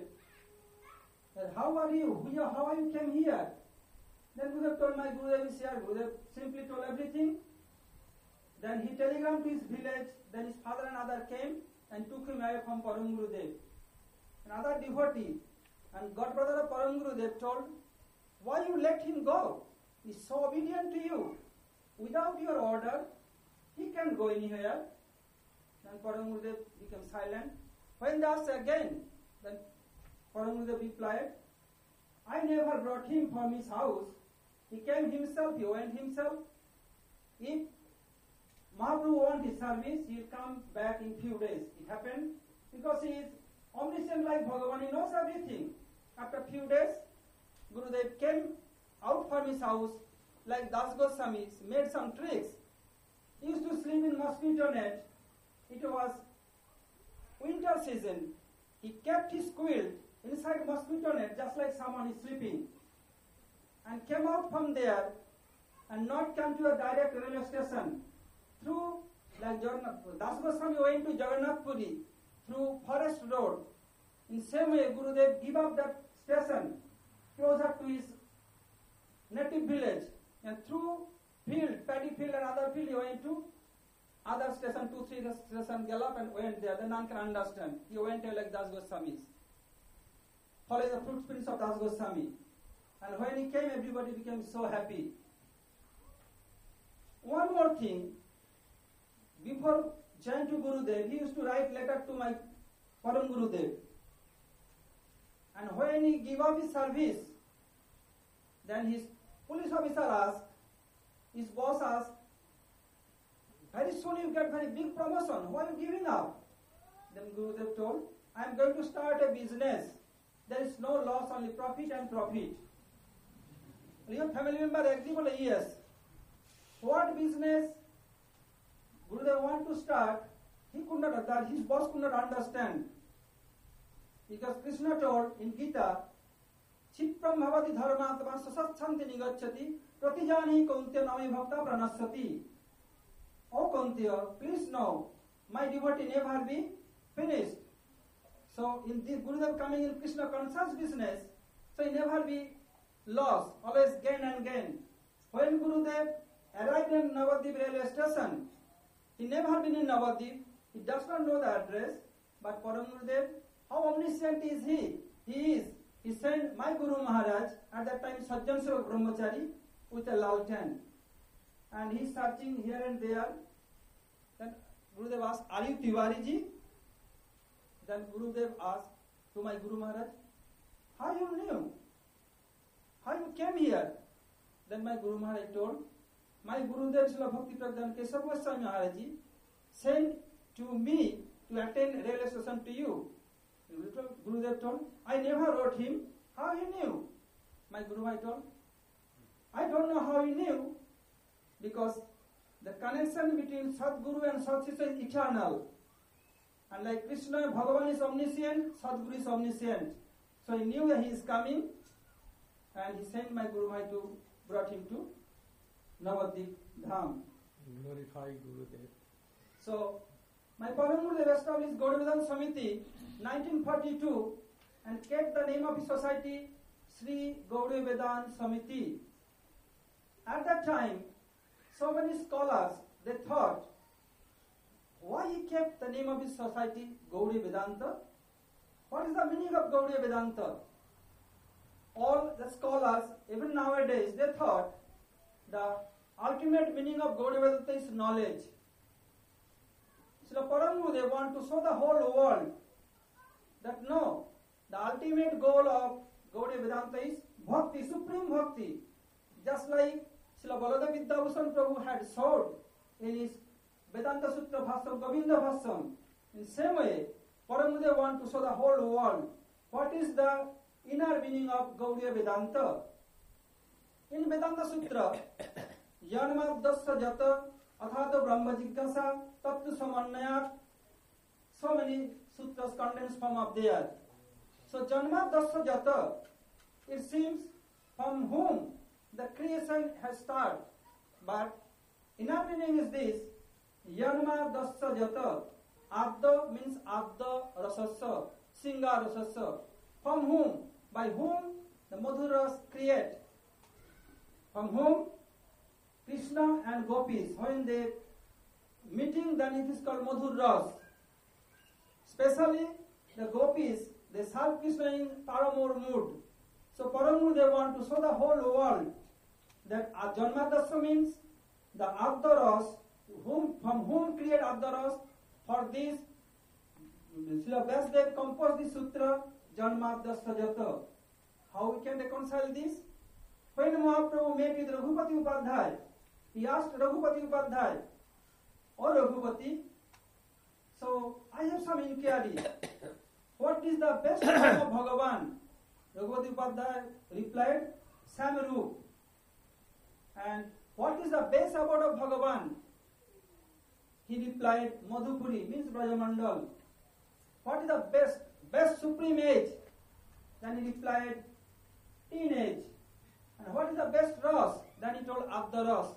how are you? How are you came here? Then Gurudev told, my Gurudev is here. Gurudev simply told everything. Then he telegrammed to his village. Then his father and other came and took him away from Param Gurudev. Another devotee and God brother of Param Gurudev told, why you let him go? He is so obedient to you. Without your order, he can't go anywhere. Then Param Gurudev became silent. When they asked again, then Param Gurudev replied, I never brought him from his house. He came himself, he went himself. If Mahaprabhu wants his service, he will come back in few days. It happened because he is omniscient like Bhagavan, he knows everything. After few days, Gurudev came out from his house like Das Goswami, made some tricks. He used to sleep in mosquito net. It was winter season. He kept his quilt inside mosquito net just like someone is sleeping. And came out from there and not come to a direct railway station. Through, like Das Goswami went to Jagannath Puri, through forest road. In same way, Gurudev gave up that station closer to his native village. And through field, paddy field and other field, he went to other station, two, three station, gallop and went there. Then none can understand. He went there like Das Goswami. Follow the footprints of Das Goswami. And when he came, everybody became so happy. One more thing. Before joining to Gurudev, he used to write letter to my Param Gurudev. And when he gave up his service, then his police officer asked, his boss asked, very soon you get very big promotion, why are you giving up? Then Gurudev told, I am going to start a business. There is no loss, only profit and profit. Your family member agreed, yes. What business Gurudev want to start, he could not, that his boss could not understand. Because Krishna told in Gita, Chipram bhavati dharmatma sasachanti nigacchati pratijani kauntya nami bhakta pranasati. O Kauntya, please know, my devotee never be finished. So in this Gurudev coming in Krishna conscious business, so he never be lost, always gain and gain. When Gurudev arrived in Navadvip railway station, he never been in Navadvip, he does not know the address, but Param Gurudev, how omniscient is he? He is. He sent my Guru Maharaj, at that time Sajjan Seva Brahmachari, with a lantern. And he is searching here and there. Then Gurudev asked, are you Tiwari ji? Then Gurudev asked to my Guru Maharaj, how you knew? How you came here? then my Guru Maharaj told, my Gurudev Srila Bhakti Pragyan Keshav Goswami Maharaji sent to me to attend railway station to you. Gurudev told, I never wrote him. How he knew? My Guru Maharaj told, I don't know how he knew, because the connection between Sadguru and Sadshishya is eternal. And like Krishna, Bhagavan is omniscient, Sadguru is omniscient. So he knew that he is coming, and he sent my Guru Maharaj to, brought him to Navadvip Dham. Glorify Gurudev. So, my Param Gurudev established Gaudiya Samiti nineteen forty-two and kept the name of his society Sri Gaudiya Vedanta Samiti. At that time, so many scholars, they thought, why he kept the name of his society Gaudiya Vedanta? What is the meaning of Gaudiya Vedanta? All the scholars, even nowadays, they thought the ultimate meaning of Gaudiya Vedanta is knowledge. Srila Param Guru, they want to show the whole world that no, the ultimate goal of Gaudiya Vedanta is bhakti, supreme bhakti. Just like Srila Balada Vidyabhushan Prabhu had showed in his Vedanta Sutra Bhasam, Govinda Bhasam. In the same way, Param Guru, they want to show the whole world what is the inner meaning of Gaudiya Vedanta. In Vedanta Sutra, Yanma Dasya Jata Athato Brahma Jigyasa Tattva Samannayat, so many sutras condensed from up there. So Janma Dasya Jata, it seems from whom the creation has started. But inner meaning is this, Yanma Dasya Jata, Adda means Adda Rasasya, Singa Rasasya. From whom? By whom the Madhuras create. From whom? Krishna and Gopis, when they meeting, then it is called Madhur Ras. Especially the Gopis, they serve Krishna in Paramore mood. So Paramur, they want to show the whole world that Janmadasya means the Adharas, whom, from whom create Adharas. For this, Srila Vyasdev composed this sutra, Janmadasya Jata. How we can reconcile this? When Mahaprabhu met with Raghupati Upadhyay, he asked Raghupati Upadhyay, or Raghupati, so I have some inquiry. What is the best form of Bhagavan? Raghupati Upadhyay replied, Samarup. And what is the best abode of Bhagavan? He replied, Madhupuri, means Brajamandal. What is the best, best supreme age? Then he replied, teenage. And what is the best ras? Then he told Abda ras.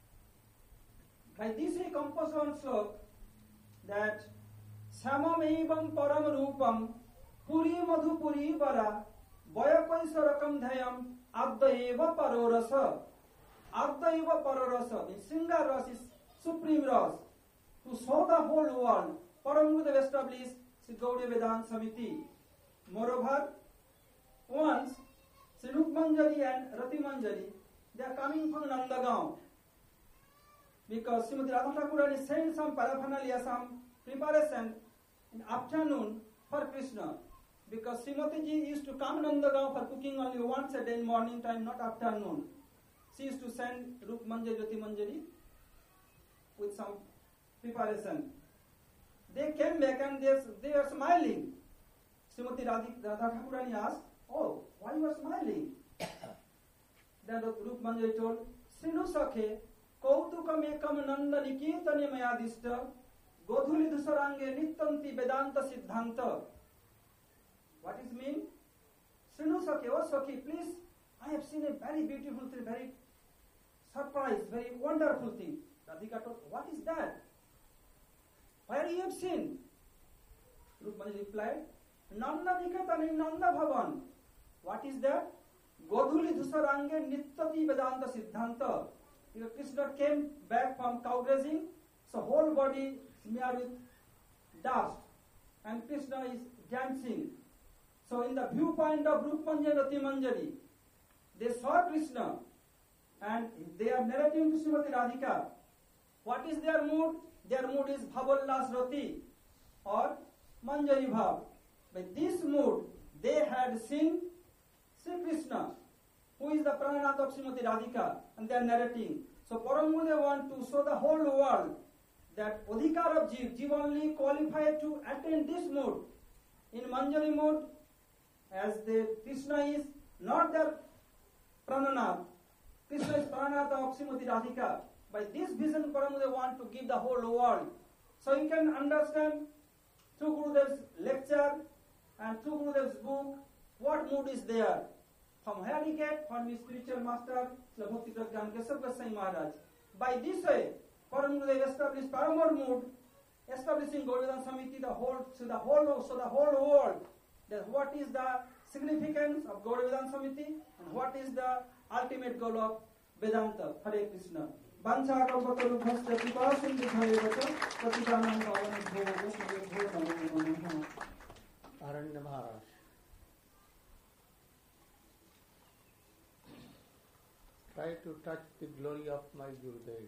By this he composed one slok that Samam evam param rupam puri madhupuri vara vayapaisarakam dhayam Abda eva parorasa. Abda eva parorasa means Singa ras is supreme ras. To show the whole world, Param Guru established Sri Gaudiya Vedanta Samiti. Moreover, once Sri Rup Manjari and Rati Manjari, they are coming from Nandagaon. Because Srimati Radha Thakurani sent some paraphernalia, some preparation in afternoon for Krishna. Because Srimati ji used to come Nandagaon for cooking only once a day in morning time, not afternoon. She used to send Rup Manjari, Rati Manjari with some preparation. They came back and they, they were smiling. Srimati Radha Thakurani asked, oh, why you are smiling? Then Rup Manjari told, Srinu Sakhe, Kautukam ekam nanda nikitani mayadishta, Godhuli dusarange nittanti vedanta siddhanta. What is mean? Srinu Sakhe, oh Sakhe, please, I have seen a very beautiful thing, very surprise, very wonderful thing. Radhika told, what is that? Where you have seen? Rup Manjari replied, Nanda nikatani Nanda Bhavan. What is that? Godhuli Dusarange Nittati Vedanta Siddhanta. Because Krishna came back from cow grazing, so whole body smeared with dust. And Krishna is dancing. So in the viewpoint of Rup Manjari, Rati Manjari, they saw Krishna and they are narrating to Srimati Radhika. What is their mood? Their mood is Bhavallas Rati or Manjari Bhav. By this mood, they had seen Sri Krishna. who is the Prananath of Srimati Radhika, and they are narrating. So Param Gurudev want to show the whole world that Adhikar of Jeev, Jeev only qualified to attain this mode. In Manjari mode, as the Krishna is not the Prananath, Krishna is Prananath of Srimati Radhika. By this vision, Param Gurudev want to give the whole world. So you can understand through Gurudev's lecture and through Gurudev's book, what mood is there. From where he get? From his spiritual master, Srila Bhakti Pragyan Keshav Goswami Maharaj. By this way, Param Gurudev established Paramor mood, establishing Gauridan Samiti, the whole, so the whole, so the whole world, that what is the significance of Gauridan Samiti and what is the ultimate goal of Vedanta. Hare Krishna. Bancha kalpataru bhasya kripa sindhu bhayavata pratipanam pavanam bhava Vaishnavyo namo namaha. Aranya Maharaj. Try to touch the glory of my Gurudev.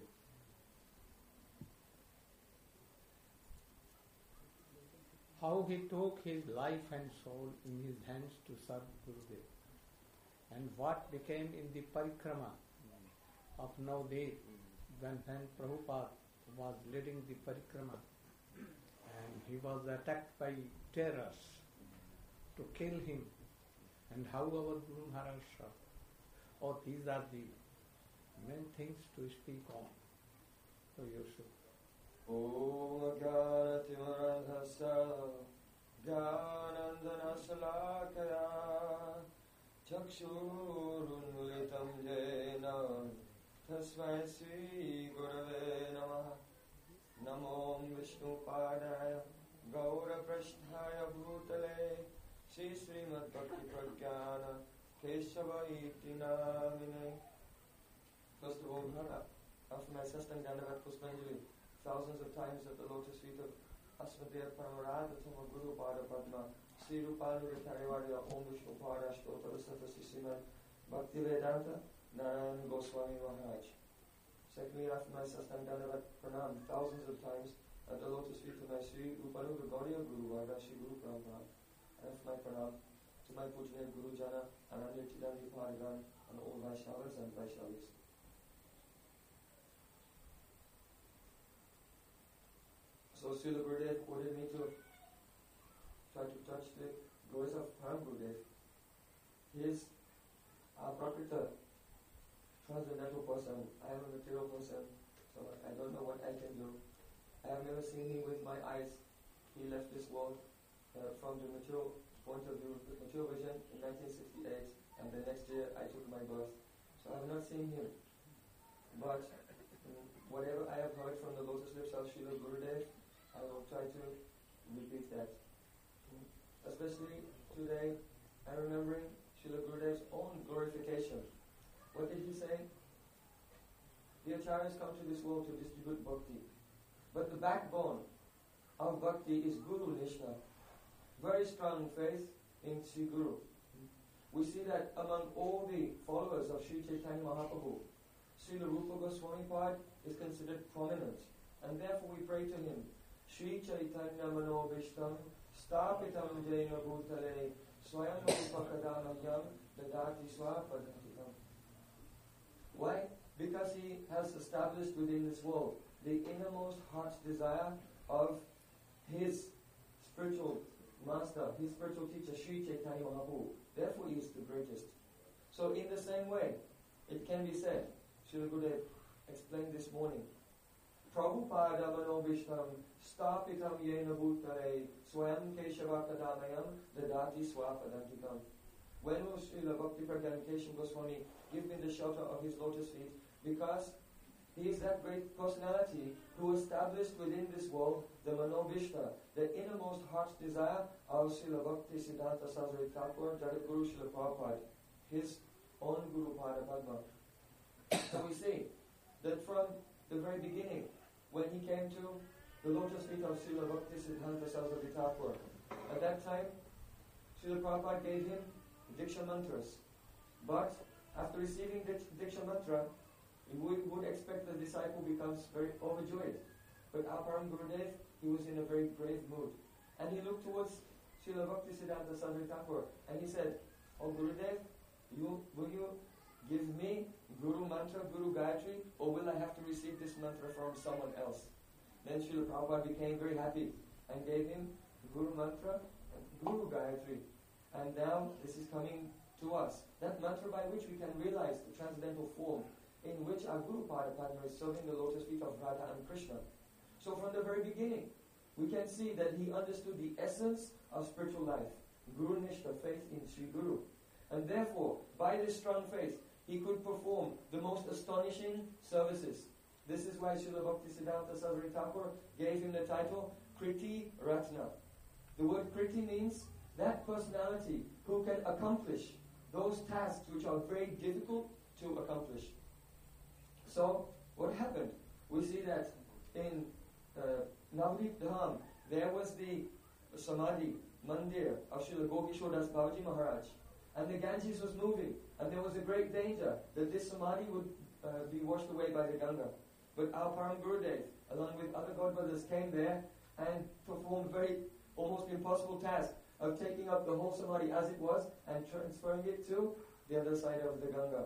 How he took his life and soul in his hands to serve Gurudev, and what became in the parikrama of Navdev when, when Prabhupada was leading the parikrama and he was attacked by terrors to kill him, and how our Guru Maharaj saw. Oh, these are the main things to speak on. So you should. Om Gyanatimarandhasya Gyanandana Salakaya Chakshurunmulitam Jena Tasmai Sri Gurave Namaha Namo Vishnu Padaya Gaura Prasthaya Bhutale Sri Srimad Bhakti Pragyana Keshava Iti Namine. First of all, after my sister Dandavat Puspanjali, thousands of times at the lotus feet of Asvadev Paramarada Tama Guru Pada Padma Sri Rupanuri Karivarya Om Vishnu Pada Ashtotara Satasi Srimad Bhakti Vedanta Narayan Goswami Maharaj. Secondly, after my sastan Dandavat Pranam, thousands of times at the lotus feet of my Sri Rupanuri Gauriya Guru Vada Sri Guru Prabhupada. And after my Pranam to my Pujane Guru Jana Ananya Chidandi Padagan and all Vaishnavas and Vaishnavis. So Srila Gurudev ordered me to try to touch the glories of Param Gurudev. He is a Prakrita, transcendental person. I am a material person, so I don't know what I can do. I have never seen him with my eyes. He left this world uh, from the material point of view, the material vision in nineteen sixty-eight, and the next year I took my birth. So I have not seen him. But um, whatever I have heard from the lotus lips of Srila Gurudev, I will try to repeat that. Especially today, I'm remembering Srila Gurudev's own glorification. What did he say? The acharyas come to this world to distribute bhakti. But the backbone of bhakti is Guru Nishna. Very strong faith in Sri Guru. We see that among all the followers of Sri Chaitanya Mahaprabhu, Srila Rupa Goswami Pad is considered prominent. And therefore we pray to him, Shri Chaitanya Manobishtam Stapitam Jaina Bhutale Swayam Upakadamayam Dadati Swapadantikam. Why? Because he has established within this world the innermost heart's desire of his spiritual master, his spiritual teacher, Shri Chaitanya Mahaprabhu. Therefore he is the greatest. So in the same way, it can be said, Srila Gurudev explained this morning, Prabhupada Manobishtam Stapitam Yena Bhutale Swayam Keshava Kadamayam Dadati Swapadantikam. When will Srila Bhakti Pragyan Keshav Goswami give me the shelter of his lotus feet? Because he is that great personality who established within this world the Manobishta, the innermost heart's desire of Srila Bhakti Siddhanta Saraswati Thakur, Jagadguru Srila Prabhupada, his own Guru Pada Padma. So we see that from the very beginning, when he came to the lotus feet of Srila Bhakti Siddhanta Saraswati Thakur, at that time, Srila Prabhupada gave him Diksha mantras. But after receiving the Diksha mantra, you would, would expect the disciple becomes very overjoyed. But Aparam Gurudev, he was in a very grave mood. And he looked towards Srila Bhakti Siddhanta Saraswati Thakur and he said, Oh Gurudev, you, will you give me Guru Mantra, Guru Gayatri, or will I have to receive this mantra from someone else? Then Srila Prabhupada became very happy and gave him Guru Mantra and Guru Gayatri. And now this is coming to us. That mantra by which we can realize the transcendental form in which our Guru Pada Padma is serving the lotus feet of Radha and Krishna. So from the very beginning, we can see that he understood the essence of spiritual life, Guru Nishta, faith in Sri Guru. And therefore, by this strong faith, he could perform the most astonishing services. This is why Srila Bhaktisiddhanta Saraswati Thakur gave him the title Kriti Ratna. The word Kriti means that personality who can accomplish those tasks which are very difficult to accomplish. So, what happened? We see that in uh, Navadvip Dham, there was the Samadhi Mandir of Srila Gopkishore Das Babaji Maharaj. And the Ganges was moving, and there was a great danger that this Samadhi would uh, be washed away by the Ganga. But our Param Gurudev, along with other godbrothers, came there and performed very almost impossible task of taking up the whole Samadhi as it was and transferring it to the other side of the Ganga.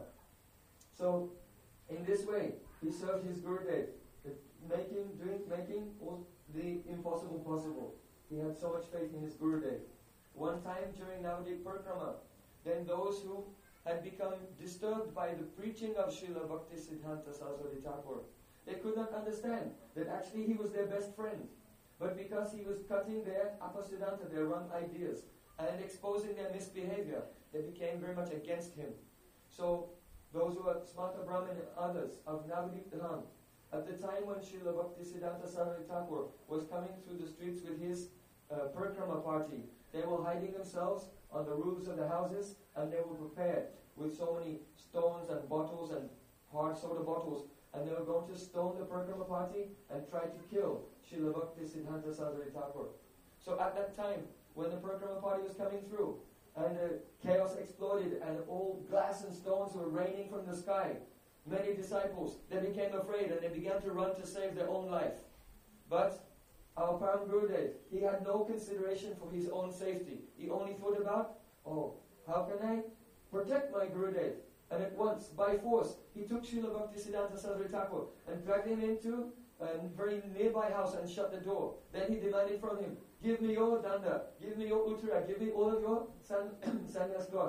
So, in this way, he served his Gurudev, making, doing, making all the impossible possible. He had so much faith in his Gurudev. One time during Navadvip Parikrama, then those who had become disturbed by the preaching of Srila Bhaktisiddhanta Saraswati Thakur, they could not understand that actually he was their best friend. But because he was cutting their apasiddhanta, their wrong ideas, and exposing their misbehavior, they became very much against him. So, those who were Smarta Brahmin and others of Navadvip Dham, at the time when Srila Bhaktisiddhanta Saraswati Thakur was coming through the streets with his uh, Parikrama party, they were hiding themselves on the roofs of the houses, and they were prepared with so many stones and bottles and hard soda bottles, and they were going to stone the Parikrama party and try to kill Srila Bhaktisiddhanta Saraswati Thakur. So at that time, when the Parikrama party was coming through, and the chaos exploded, and all glass and stones were raining from the sky, many disciples, they became afraid, and they began to run to save their own life. But our Param Gurudev, he had no consideration for his own safety. He only thought about, oh, how can I protect my Gurudev? And at once, by force, he took Srila Bhaktisiddhanta Saraswati Thakur and dragged him into a very nearby house and shut the door. Then he demanded from him, give me your danda, give me your uttara, give me all of your san- sannyas cloth.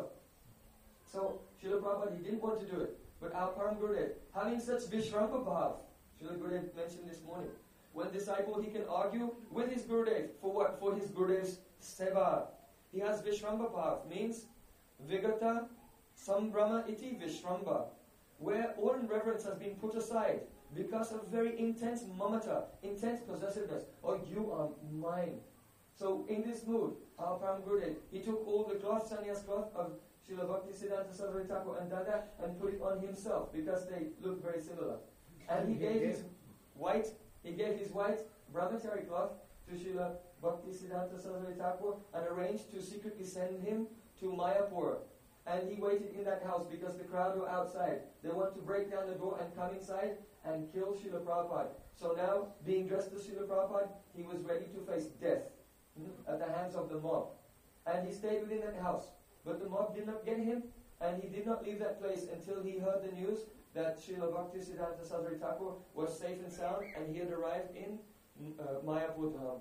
So, Srila Prabhupada, he didn't want to do it. But our Param Gurudev, having such Vishrampa Bhav, Srila Gurudev mentioned this morning, when disciple, he can argue with his Gurudev. For what? For his Gurudev's seva. He has Vishrampa Bhav, means Vigata Sambrahma iti Vishramba, where all reverence has been put aside because of very intense mamata, intense possessiveness. Oh, you are mine. So in this mood, our Param Gurudev, he took all the cloth, sannyas cloth of Srila Bhaktisiddhanta Saraswati Thakur and Dada and put it on himself because they look very similar. And he gave his white, he gave his white brahmachari cloth to Srila Bhaktisiddhanta Saraswati Thakur and arranged to secretly send him to Mayapur. And he waited in that house because the crowd were outside. They want to break down the door and come inside and kill Srila Prabhupada. So now, being dressed as Srila Prabhupada, he was ready to face death mm, at the hands of the mob. And he stayed within that house. But the mob did not get him, and he did not leave that place until he heard the news that Srila Bhaktisiddhanta Saraswati Thakur was safe and sound, and he had arrived in uh, Mayapur Dham.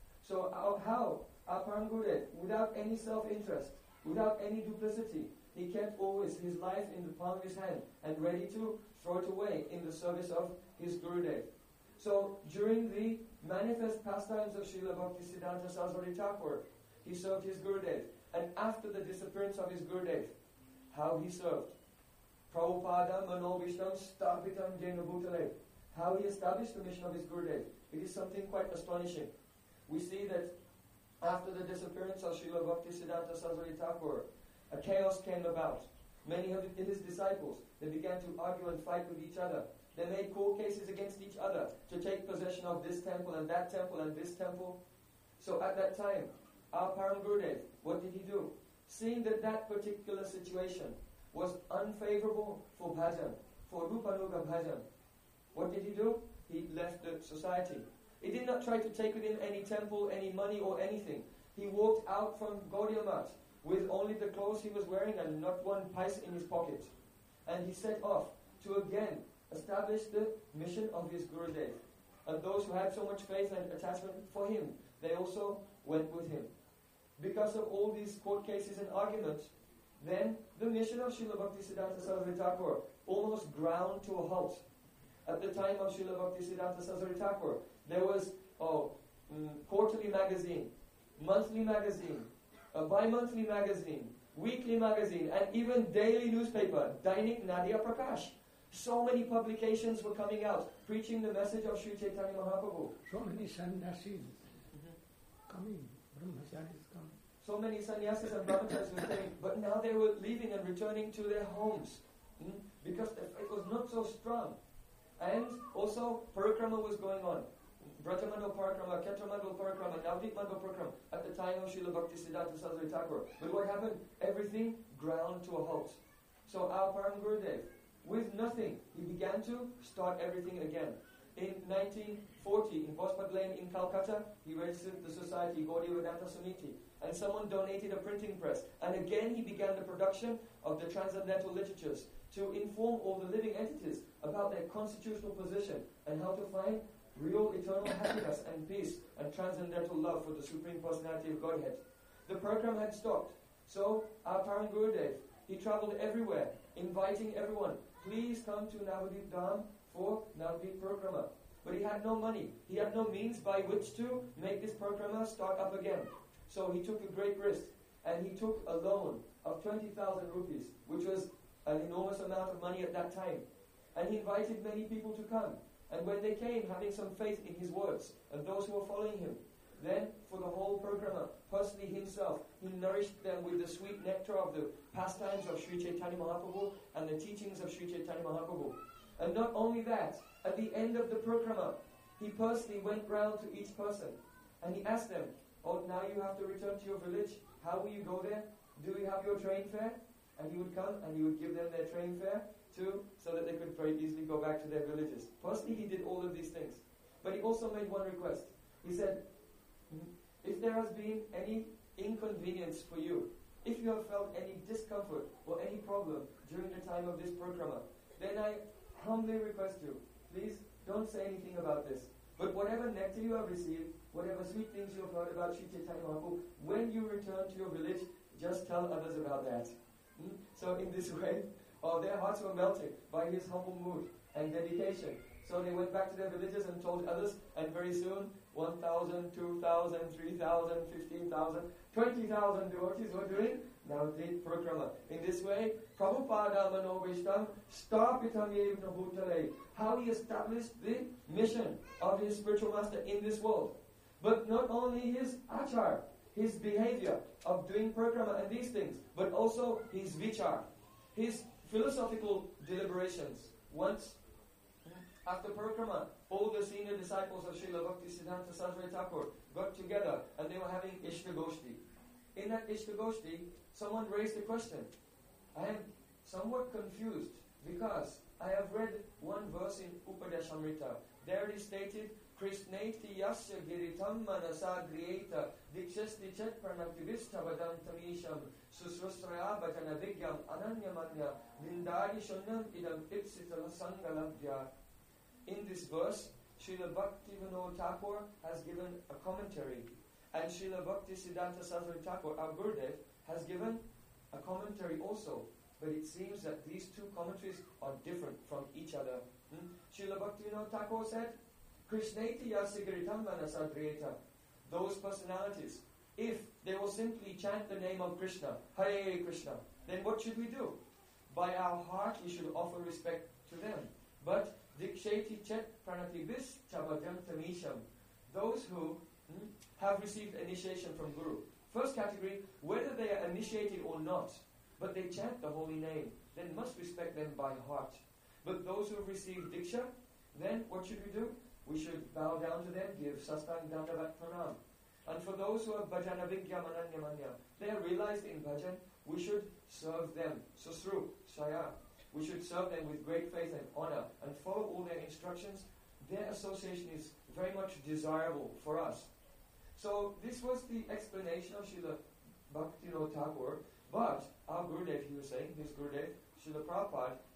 So uh, how? Our Param Gurudev, without any self-interest, without any duplicity, he kept always his life in the palm of his hand and ready to throw it away in the service of his Gurudev. So during the manifest pastimes of Srila Bhaktisiddhanta Saraswati Thakur, he served his Gurudev. And after the disappearance of his Gurudev, how he served. Prabhupada Mano Vishtam Stapitam Jena Bhutale. How he established the mission of his Gurudev. It is something quite astonishing. We see that after the disappearance of Srila Bhaktisiddhanta Saraswati Thakur, a chaos came about. Many of his disciples, they began to argue and fight with each other. They made court cases against each other to take possession of this temple and that temple and this temple. So at that time, our Param Gurudev, what did he do? Seeing that that particular situation was unfavorable for bhajan, for Rupanuga bhajan, what did he do? He left the society. He did not try to take with him any temple, any money or anything. He walked out from Gaudiya Math with only the clothes he was wearing and not one paisa in his pocket. And he set off to again establish the mission of his Gurudev. And those who had so much faith and attachment for him, they also went with him. Because of all these court cases and arguments, then the mission of Srila Bhaktisiddhanta Saraswati Thakur almost ground to a halt. At the time of Srila Bhaktisiddhanta Saraswati Thakur, there was oh, mm, quarterly magazine, monthly magazine, a bi-monthly magazine, weekly magazine, and even daily newspaper, Dainik Nadia Prakash. So many publications were coming out, preaching the message of Sri Chaitanya Mahaprabhu. So many sannyasis coming, brahmacharis coming. So many sannyasis and brahmacharis were coming, but now they were leaving and returning to their homes hmm, because the faith was not so strong. And also, parikrama was going on. Bratamandal Parikrama, Ketramandal Parikrama, Navdeep Mandal Parikrama at the time of Srila Bhaktisiddhanta Saraswati Thakur. But what happened? Everything ground to a halt. So our Param Gurudev, with nothing, he began to start everything again. In nineteen forty, in Bospat Lane in Calcutta, he registered the society Gaudiya Vedanta Samiti, and someone donated a printing press. And again he began the production of the transcendental literatures to inform all the living entities about their constitutional position and how to find real eternal happiness and peace and transcendental love for the Supreme Personality of Godhead. The program had stopped. So our Param Gurudev, he traveled everywhere, inviting everyone, please come to Navadip Dham for Navadip Parikrama. But he had no money. He had no means by which to make this Parikrama start up again. So he took a great risk, and he took a loan of twenty thousand rupees, which was an enormous amount of money at that time. And he invited many people to come. And when they came, having some faith in his words, and those who were following him, then for the whole program, personally himself, he nourished them with the sweet nectar of the pastimes of Sri Chaitanya Mahaprabhu and the teachings of Sri Chaitanya Mahaprabhu. And not only that, at the end of the program, he personally went round to each person and he asked them, oh, now you have to return to your village. How will you go there? Do you have your train fare? And he would come and he would give them their train fare too, so that they could very easily go back to their villages. Personally, he did all of these things. But he also made one request. He said, if there has been any inconvenience for you, if you have felt any discomfort or any problem during the time of this program, then I humbly request you, please don't say anything about this. But whatever nectar you have received, whatever sweet things you have heard about Sri Chaitanya Mahaprabhu, when you return to your village, just tell others about that. Hmm? So in this way, oh, their hearts were melted by his humble mood and dedication. So they went back to their villages and told others, and very soon, one thousand, two thousand, three thousand, fifteen thousand, twenty thousand devotees were doing Navadip Parikrama. In this way, Prabhupada Mano Vishtam Stapitam Yevna Bhutale, how he established the mission of his spiritual master in this world. But not only his achar, his behavior of doing Parikrama and these things, but also his vichar, his philosophical deliberations. Once, after Parikrama, all the senior disciples of Srila Bhaktisiddhanta Saraswati Thakur got together and they were having Ishtagoshti. In that Ishtagoshti, someone raised a question. I am somewhat confused because I have read one verse in Upadeshamrita. There it is stated, Krishneti yasya giritam manasa griyeta dikshasti chet pranaktivista vadantamisham susrusraya bhajana vigyam ananyamanya vindari shunnam idam ipsitala sangalabhya. In this verse, Srila Bhaktivinoda Thakur has given a commentary, and Srila Bhaktisiddhanta Saraswati Thakur, our Gurudev, has given a commentary also. But it seems that these two commentaries are different from each other. Hmm? Srila Bhaktivinoda Thakur said, Krishneti yasigaritam manasadriyeta. Those personalities, if they will simply chant the name of Krishna, Hare Krishna, then what should we do? By our heart, we should offer respect to them. But Diksheti chet pranatibis chabadam tamisham. Those who hmm, have received initiation from Guru. First category, whether they are initiated or not, but they chant the holy name, then must respect them by heart. But those who have received Diksha, then what should we do? We should bow down to them, give sastang dandavat pranam. And for those who have bhajana vigyam ananyamanya, they are realized in bhajan, we should serve them, susru, shaya. We should serve them with great faith and honor and follow all their instructions. Their association is very much desirable for us. So this was the explanation of Srila Bhaktinoda Thakur. But our Gurudev, he was saying, his Gurudev, Srila Prabhupada,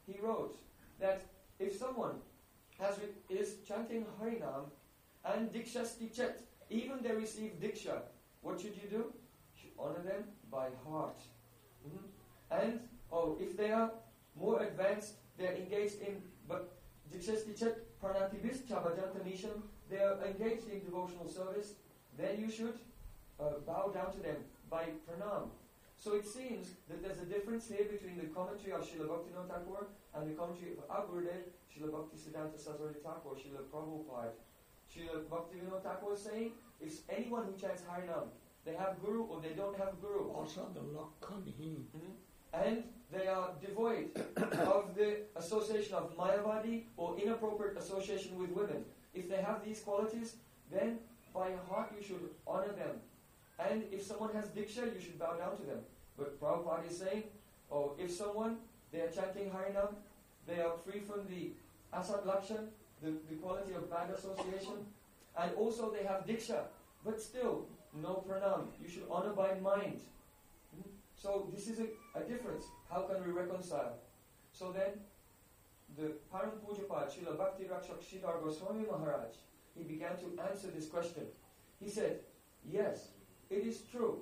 he wrote that if someone has re- is chanting Harinam and Diksha Stichet, even they receive Diksha, what should you do? You should honor them by heart. Mm-hmm. And, oh, if they are more advanced, they are engaged in but Diksha Stichet, Pranatibis, Chabajantanisham, they are engaged in devotional service, then you should uh, bow down to them by pranam. So it seems that there's a difference here between the commentary of Srila Bhaktivinoda Thakur and the commentary of our Gurudev, Srila Bhaktisiddhanta Saraswati Thakur, Srila Prabhupada. Srila Bhaktivinoda Thakur is saying, if anyone who chants Harinam, they have Guru or they don't have Guru. Also the Lakhan he. Mm-hmm. And they are devoid of the association of Mayavadi or inappropriate association with women. If they have these qualities, then by heart you should honor them. And if someone has Diksha, you should bow down to them. But Prabhupada is saying, oh, if someone, they are chanting Harinam, they are free from the Asat Lakshan, the, the quality of bad association, and also they have Diksha, but still, no pranam. You should honor by mind. Hmm? So this is a, a difference. How can we reconcile? So then, the Param Pujapad, Srila Bhakti Rakshak Sridhar Goswami Maharaj, he began to answer this question. He said, yes, it is true.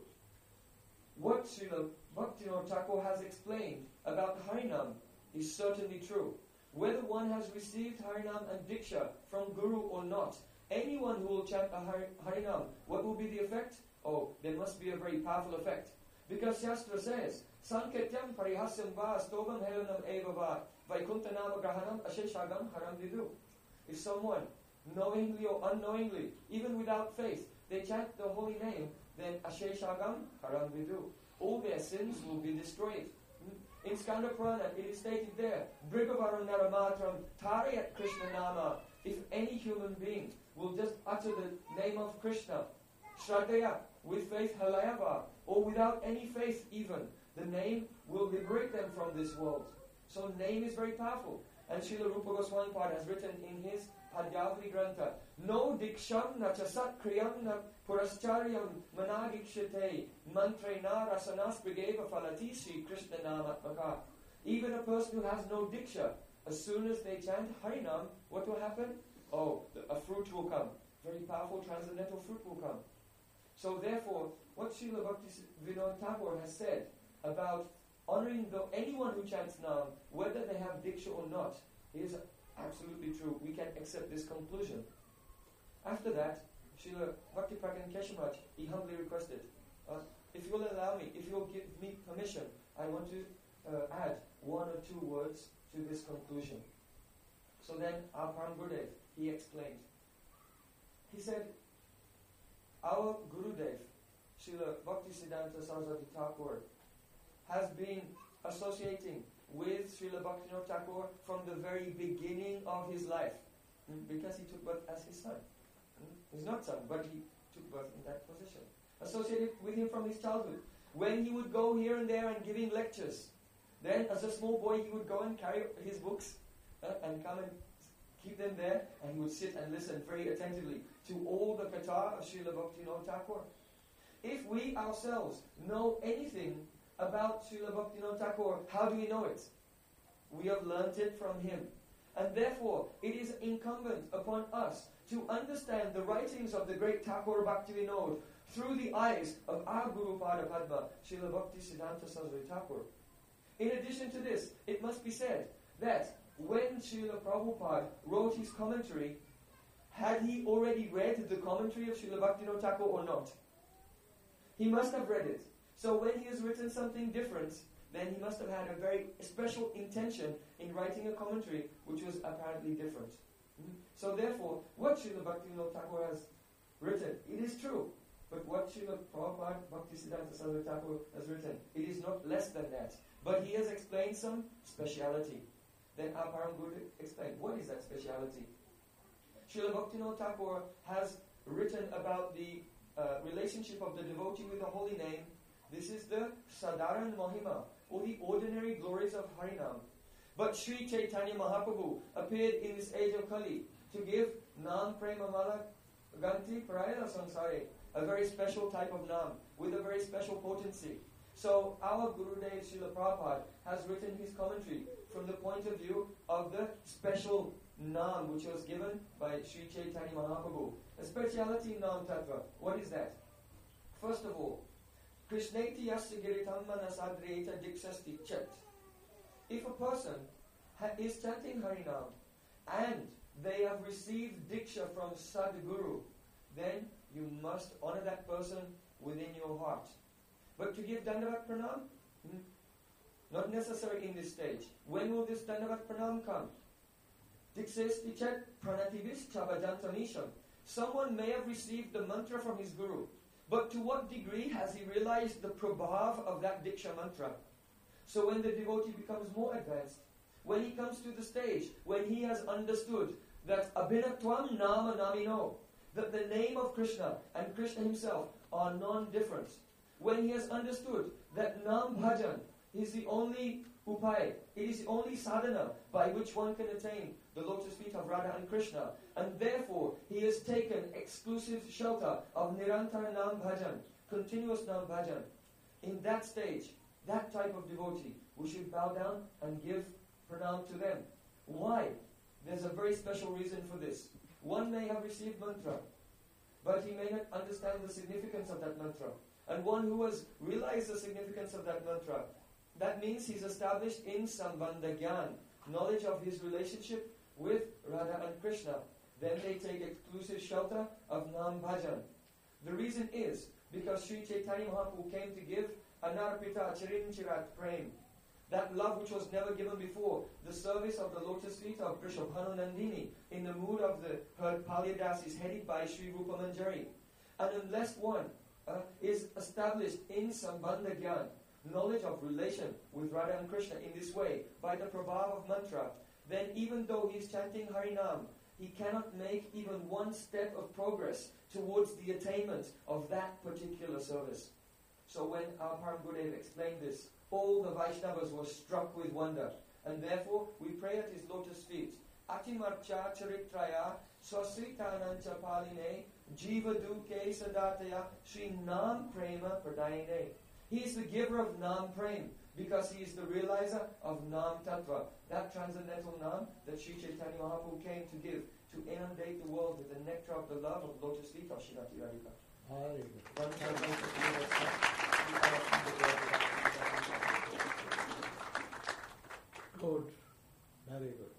What Srila Bhaktivinoda Thakur has explained about Harinam is certainly true. Whether one has received Harinam and Diksha from Guru or not, anyone who will chant a Harinam, what will be the effect? Oh, there must be a very powerful effect. Because Shastra says, Sanketyam parihasyam va stovam helanam eva va vaikuntanama grahanam asheshagam haram vidu. If someone, knowingly or unknowingly, even without faith, they chant the holy name, then asheshagam haram vidu. All their sins will be destroyed. In Skanda Purana, it is stated there, Brigavaram Naramatram Tarayat Krishna Nama. If any human being will just utter the name of Krishna, Shraddhaya, with faith halayava, or without any faith even, the name will liberate them from this world. So name is very powerful. And Srila Rupa Goswami Pad has written in his Padyavali Grantha, no diksham na chasat kriyam na puraschariam managikshate mantre na rasanas brigeva falati Sri Krishna namatmaka. Even a person who has no diksha, as soon as they chant Harinam, what will happen? Oh, a fruit will come. Very powerful transcendental fruit will come. So therefore, what Srila Bhaktivinoda Thakur has said about honoring the, anyone who chants Nam, whether they have Diksha or not, is absolutely true. We can accept this conclusion. After that, Srila Bhaktipragyan Keshavraj, he humbly requested, uh, if you will allow me, if you will give me permission, I want to uh, add one or two words to this conclusion. So then, our Param Gurudev, he explained. He said, our Gurudev, Srila Bhaktisiddhanta Saraswati Thakur, has been associating with Srila Bhaktivinoda Thakur from the very beginning of his life, because he took birth as his son. He's not son, but he took birth in that position. Associated with him from his childhood. When he would go here and there and giving lectures, then as a small boy he would go and carry his books uh, and come and keep them there, and he would sit and listen very attentively to all the katha of Srila Bhaktivinoda Thakur. If we ourselves know anything about Srila Bhaktivinoda Thakur, how do we know it? We have learnt it from him. And therefore, it is incumbent upon us to understand the writings of the great Thakur Bhaktivinoda through the eyes of our Guru Pada Padma, Srila Bhaktisiddhanta Saraswati Thakur. In addition to this, it must be said that when Srila Prabhupada wrote his commentary, had he already read the commentary of Srila Bhaktivinoda Thakur or not? He must have read it. So when he has written something different, then he must have had a very special intention in writing a commentary which was apparently different. Mm-hmm. So therefore, what Srila Bhaktivinoda Thakur has written, it is true. But what Srila Prabhupada Bhaktisiddhanta Saraswati Thakur has written, it is not less than that. But he has explained some speciality. Then our Param Guru explained, what is that speciality? Srila Bhaktivinoda Thakur has written about the uh, relationship of the devotee with the holy name. This is the Sadharan Mahima, or the ordinary glories of Harinam. But Sri Chaitanya Mahaprabhu appeared in this age of Kali to give Nam Prema Mala Ganti Parayana Sansare, a very special type of Nam, with a very special potency. So our Gurudev Srila Prabhupada has written his commentary from the point of view of the special Naam which was given by Sri Chaitanya Mahaprabhu. A speciality Naam Tattva. What is that? First of all, Krishneti yasya giritam manasadreta dikshasti chat. If a person ha- is chanting Harinam and they have received Diksha from Sadguru, then you must honor that person within your heart. But to give Dandavat Pranam, hmm, not necessary in this stage. When will this Dandavat Pranam come? Dikshasti chat pranativis chabhajantanisham. Someone may have received the mantra from his Guru, but to what degree has he realized the prabhav of that Diksha mantra? So when the devotee becomes more advanced, when he comes to the stage, when he has understood that abhinatvam nama namino, that the name of Krishna and Krishna himself are non-different, when he has understood that Nam Bhajan is the only upay, it is the only sadhana by which one can attain the lotus feet of Radha and Krishna, and therefore he has taken exclusive shelter of Nirantara Nam Bhajan, continuous Nam Bhajan. In that stage, that type of devotee, we should bow down and give pranam to them. Why? There's a very special reason for this. One may have received mantra, but he may not understand the significance of that mantra. And one who has realized the significance of that mantra, that means he's established in Sambandha Gyan, knowledge of his relationship with Radha and Krishna. Then they take exclusive shelter of Nam Bhajan. The reason is because Sri Chaitanya Mahaprabhu came to give Anarpita Chirin Chirat Prem, that love which was never given before, the service of the lotus feet of Vrishabhanu Nandini in the mood of the her Palyadas is headed by Sri Rupa Manjari. And unless one uh, is established in Sambandha Gyan, knowledge of relation with Radha and Krishna in this way, by the prabhav of mantra, then even though he is chanting Harinam, he cannot make even one step of progress towards the attainment of that particular service. So when our Param Gurudev explained this, all the Vaishnavas were struck with wonder. And therefore, we pray at his lotus feet. Atimarcha charitraya swasritanancha paline jiva duke sadataya Sri Nam Prema Pradayane. He is the giver of Nam Prem because he is the realizer of Nam Tattva, that transcendental Nam that Sri Chaitanya Mahaprabhu came to give, to inundate the world with the nectar of the love of lotus feet of Srimati Radhika. Good, very good.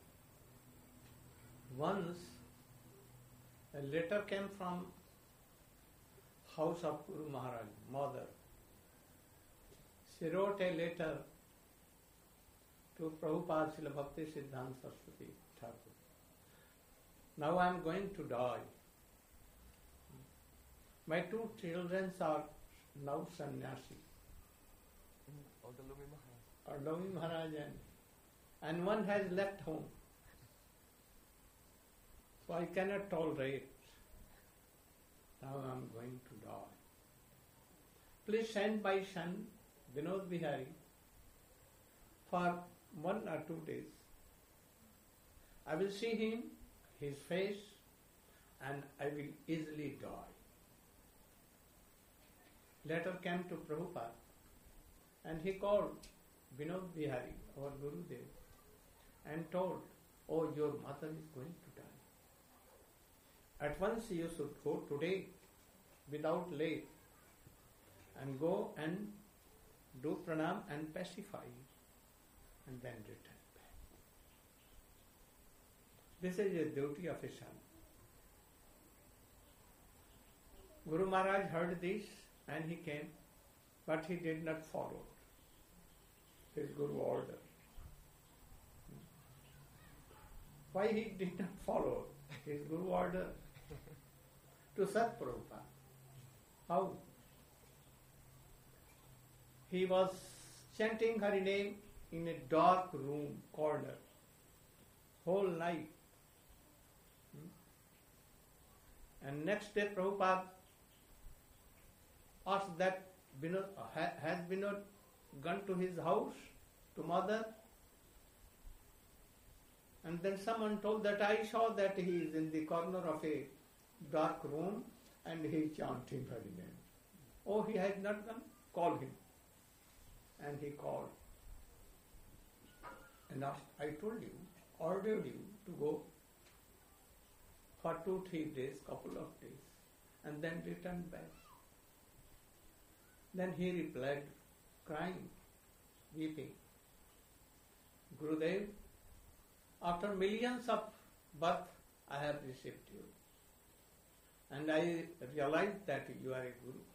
Once a letter came from house of Guru Maharaj, mother. She wrote a letter to Prabhupada Srila Bhakti Siddhanta Saraswati Thakur. Now I am going to die. My two children are now sannyasi. Ardami Maharaj and, and one has left home. So I cannot tolerate. Now I am going to die. Please send my son Vinod Bihari for one or two days. I will see him, his face, and I will easily die. Letter came to Prabhupada, and he called Vinod Bihari, our Gurudev, and told, oh, your mother is going to die. At once you should go today, without late, and go and do pranam and pacify, and then return back. This is the duty of a son. Guru Maharaj heard this and he came, but he did not follow his Guru order. Why he did not follow his Guru order? To Sat Prabhupada. How? He was chanting Hari name in a dark room, corner, whole night. And next day Prabhupada asked that Vinod, has Vinod gone to his house, to mother? And then someone told that I saw that he is in the corner of a dark room and he is chanting Hari name. Oh, he has not gone? Call him. And he called. And I told you, ordered you to go for two, three days, couple of days, and then return back. Then he replied, crying, weeping, Gurudev, after millions of birth I have received you. And I realized that you are a Guru.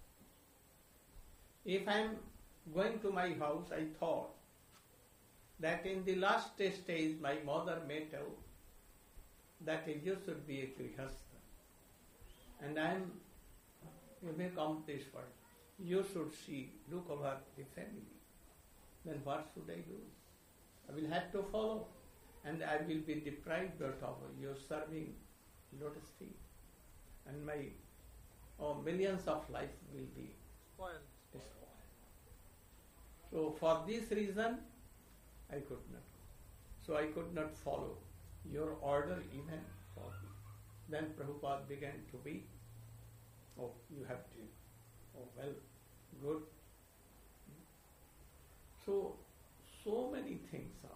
If I am going to my house, I thought that in the last stage my mother may tell that you should be a Grihastha. And I am, you may come this world. You should see, look over the family. Then what should I do? I will have to follow. And I will be deprived of your serving lotus feet. And my oh, millions of life will be Spoiled. destroyed. So for this reason, I could not go. So I could not follow your order even for me. Then Prabhupada began to be, oh, you have to, oh, well, good. So, so many things are.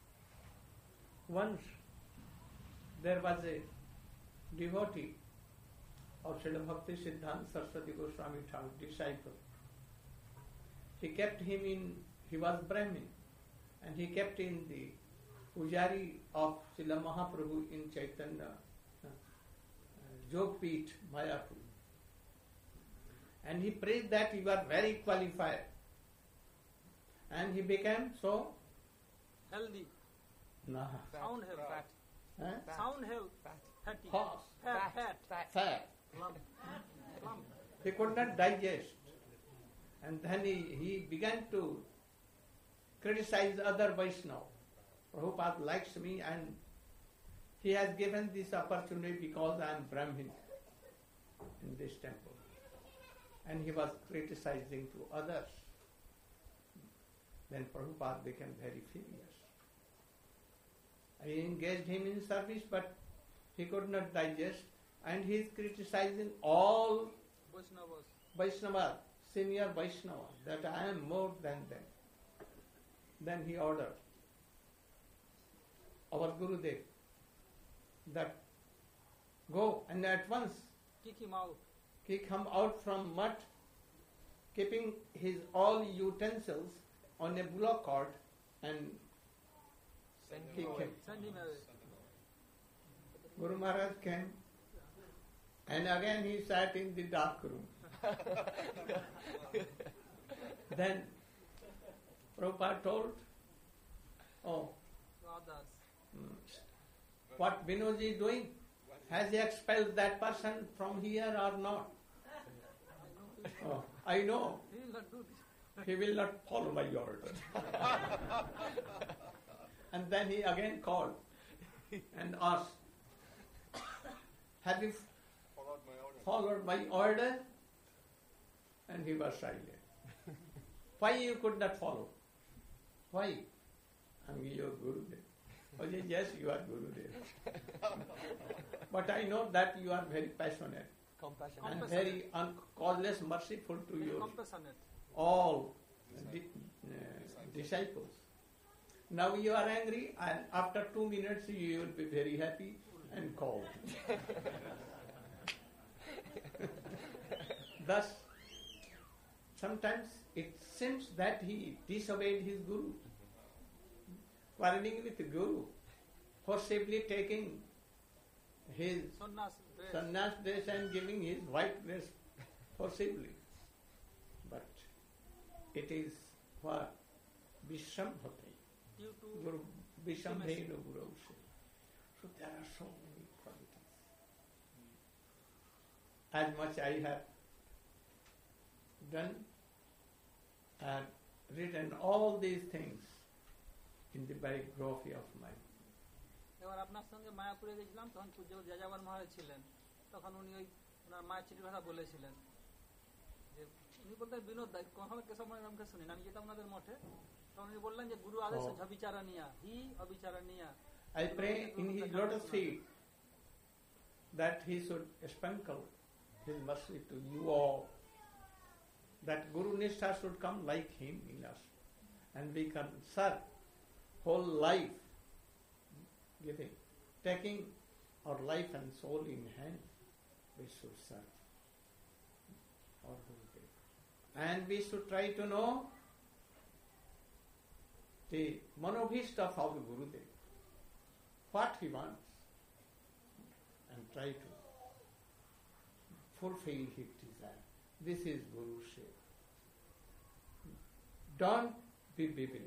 Once there was a devotee of Srila Bhakti Siddhanta Saraswati Goswami Thakur, disciple. He kept him in, he was Brahmin, and he kept in the Pujari of Srila Mahaprabhu in Chaitanya uh, Jogpeeth, Mayapur. And he prayed that he was very qualified. And he became so Healthy. nah, Sound health. Fat. eh? Sound health. Fat. Fatty. Horse, Fat. Fat. Fat. fat. Lump. Lump. He could not digest. And then he, he began to criticize other Vaishnava. Prabhupada likes me and he has given this opportunity because I am Brahmin in this temple. And he was criticizing to others. Then Prabhupada became very furious. I engaged him in service, but he could not digest, and he is criticizing all Vaishnavas. Vaishnava, senior Vaishnava, that I am more than them. Then he ordered our Gurudev that go and at once Kick him out. kick him out from mud, keeping his all utensils on a bullock cart and Send kick him him. away. Send him away. Guru Maharaj came and again he sat in the dark room. Then Prabhupada told, oh, Brothers. mm, what Vinodji is doing? Has he expelled that person from here or not? Oh, I know. He will not do this. He will not follow my order. And then he again called and asked, have you Followed my order. followed my order? And he was silent. Why you could not follow? Why? I'm your Gurudev. Oh, yes, yes, you are Gurudev. But I know that you are very passionate Compassion. and Compassionate. very un- causeless, merciful to Very your compassionate. all di- uh, disciples. Now you are angry, and after two minutes you will be very happy and calm. Thus, sometimes it seems that he disobeyed his Guru, quarreling with the Guru, forcibly taking his Sannyas dress. sannyas dress and giving his white dress forcibly. But it is what Vishambhate, Due to Guru Intimacy. Vishambheno Guru. So there are so many qualities. As much I have done and written all these things in the biography of mine. এবার আপনার সঙ্গে মায়াপুরে গেছিলাম তখন পূজ্য যাযাবর মহারাজ ছিলেন তখন উনি ওই ওনার মায়ের চিঠির কথা বলেছিলেন যে উনি বলতেন বিনোদ দাস কখনো কেশব নামকে শুনিনি আমি যেটা ওনাদের মঠে তখন উনি বললেন যে গুরু আদেশ Oh. ঝবিচারণীয়া he অবিচারণীয়া I pray in his lotus feet that he should sprinkle his mercy to you all, that Guru Nishtha should come like him in us, and we can serve whole life, giving, taking our life and soul in hand, we should serve our Gurudev. And we should try to know the manobhishta of our Gurudev, what he wants, and try to fulfill his desire. This is Guruship. Don't be bewildered.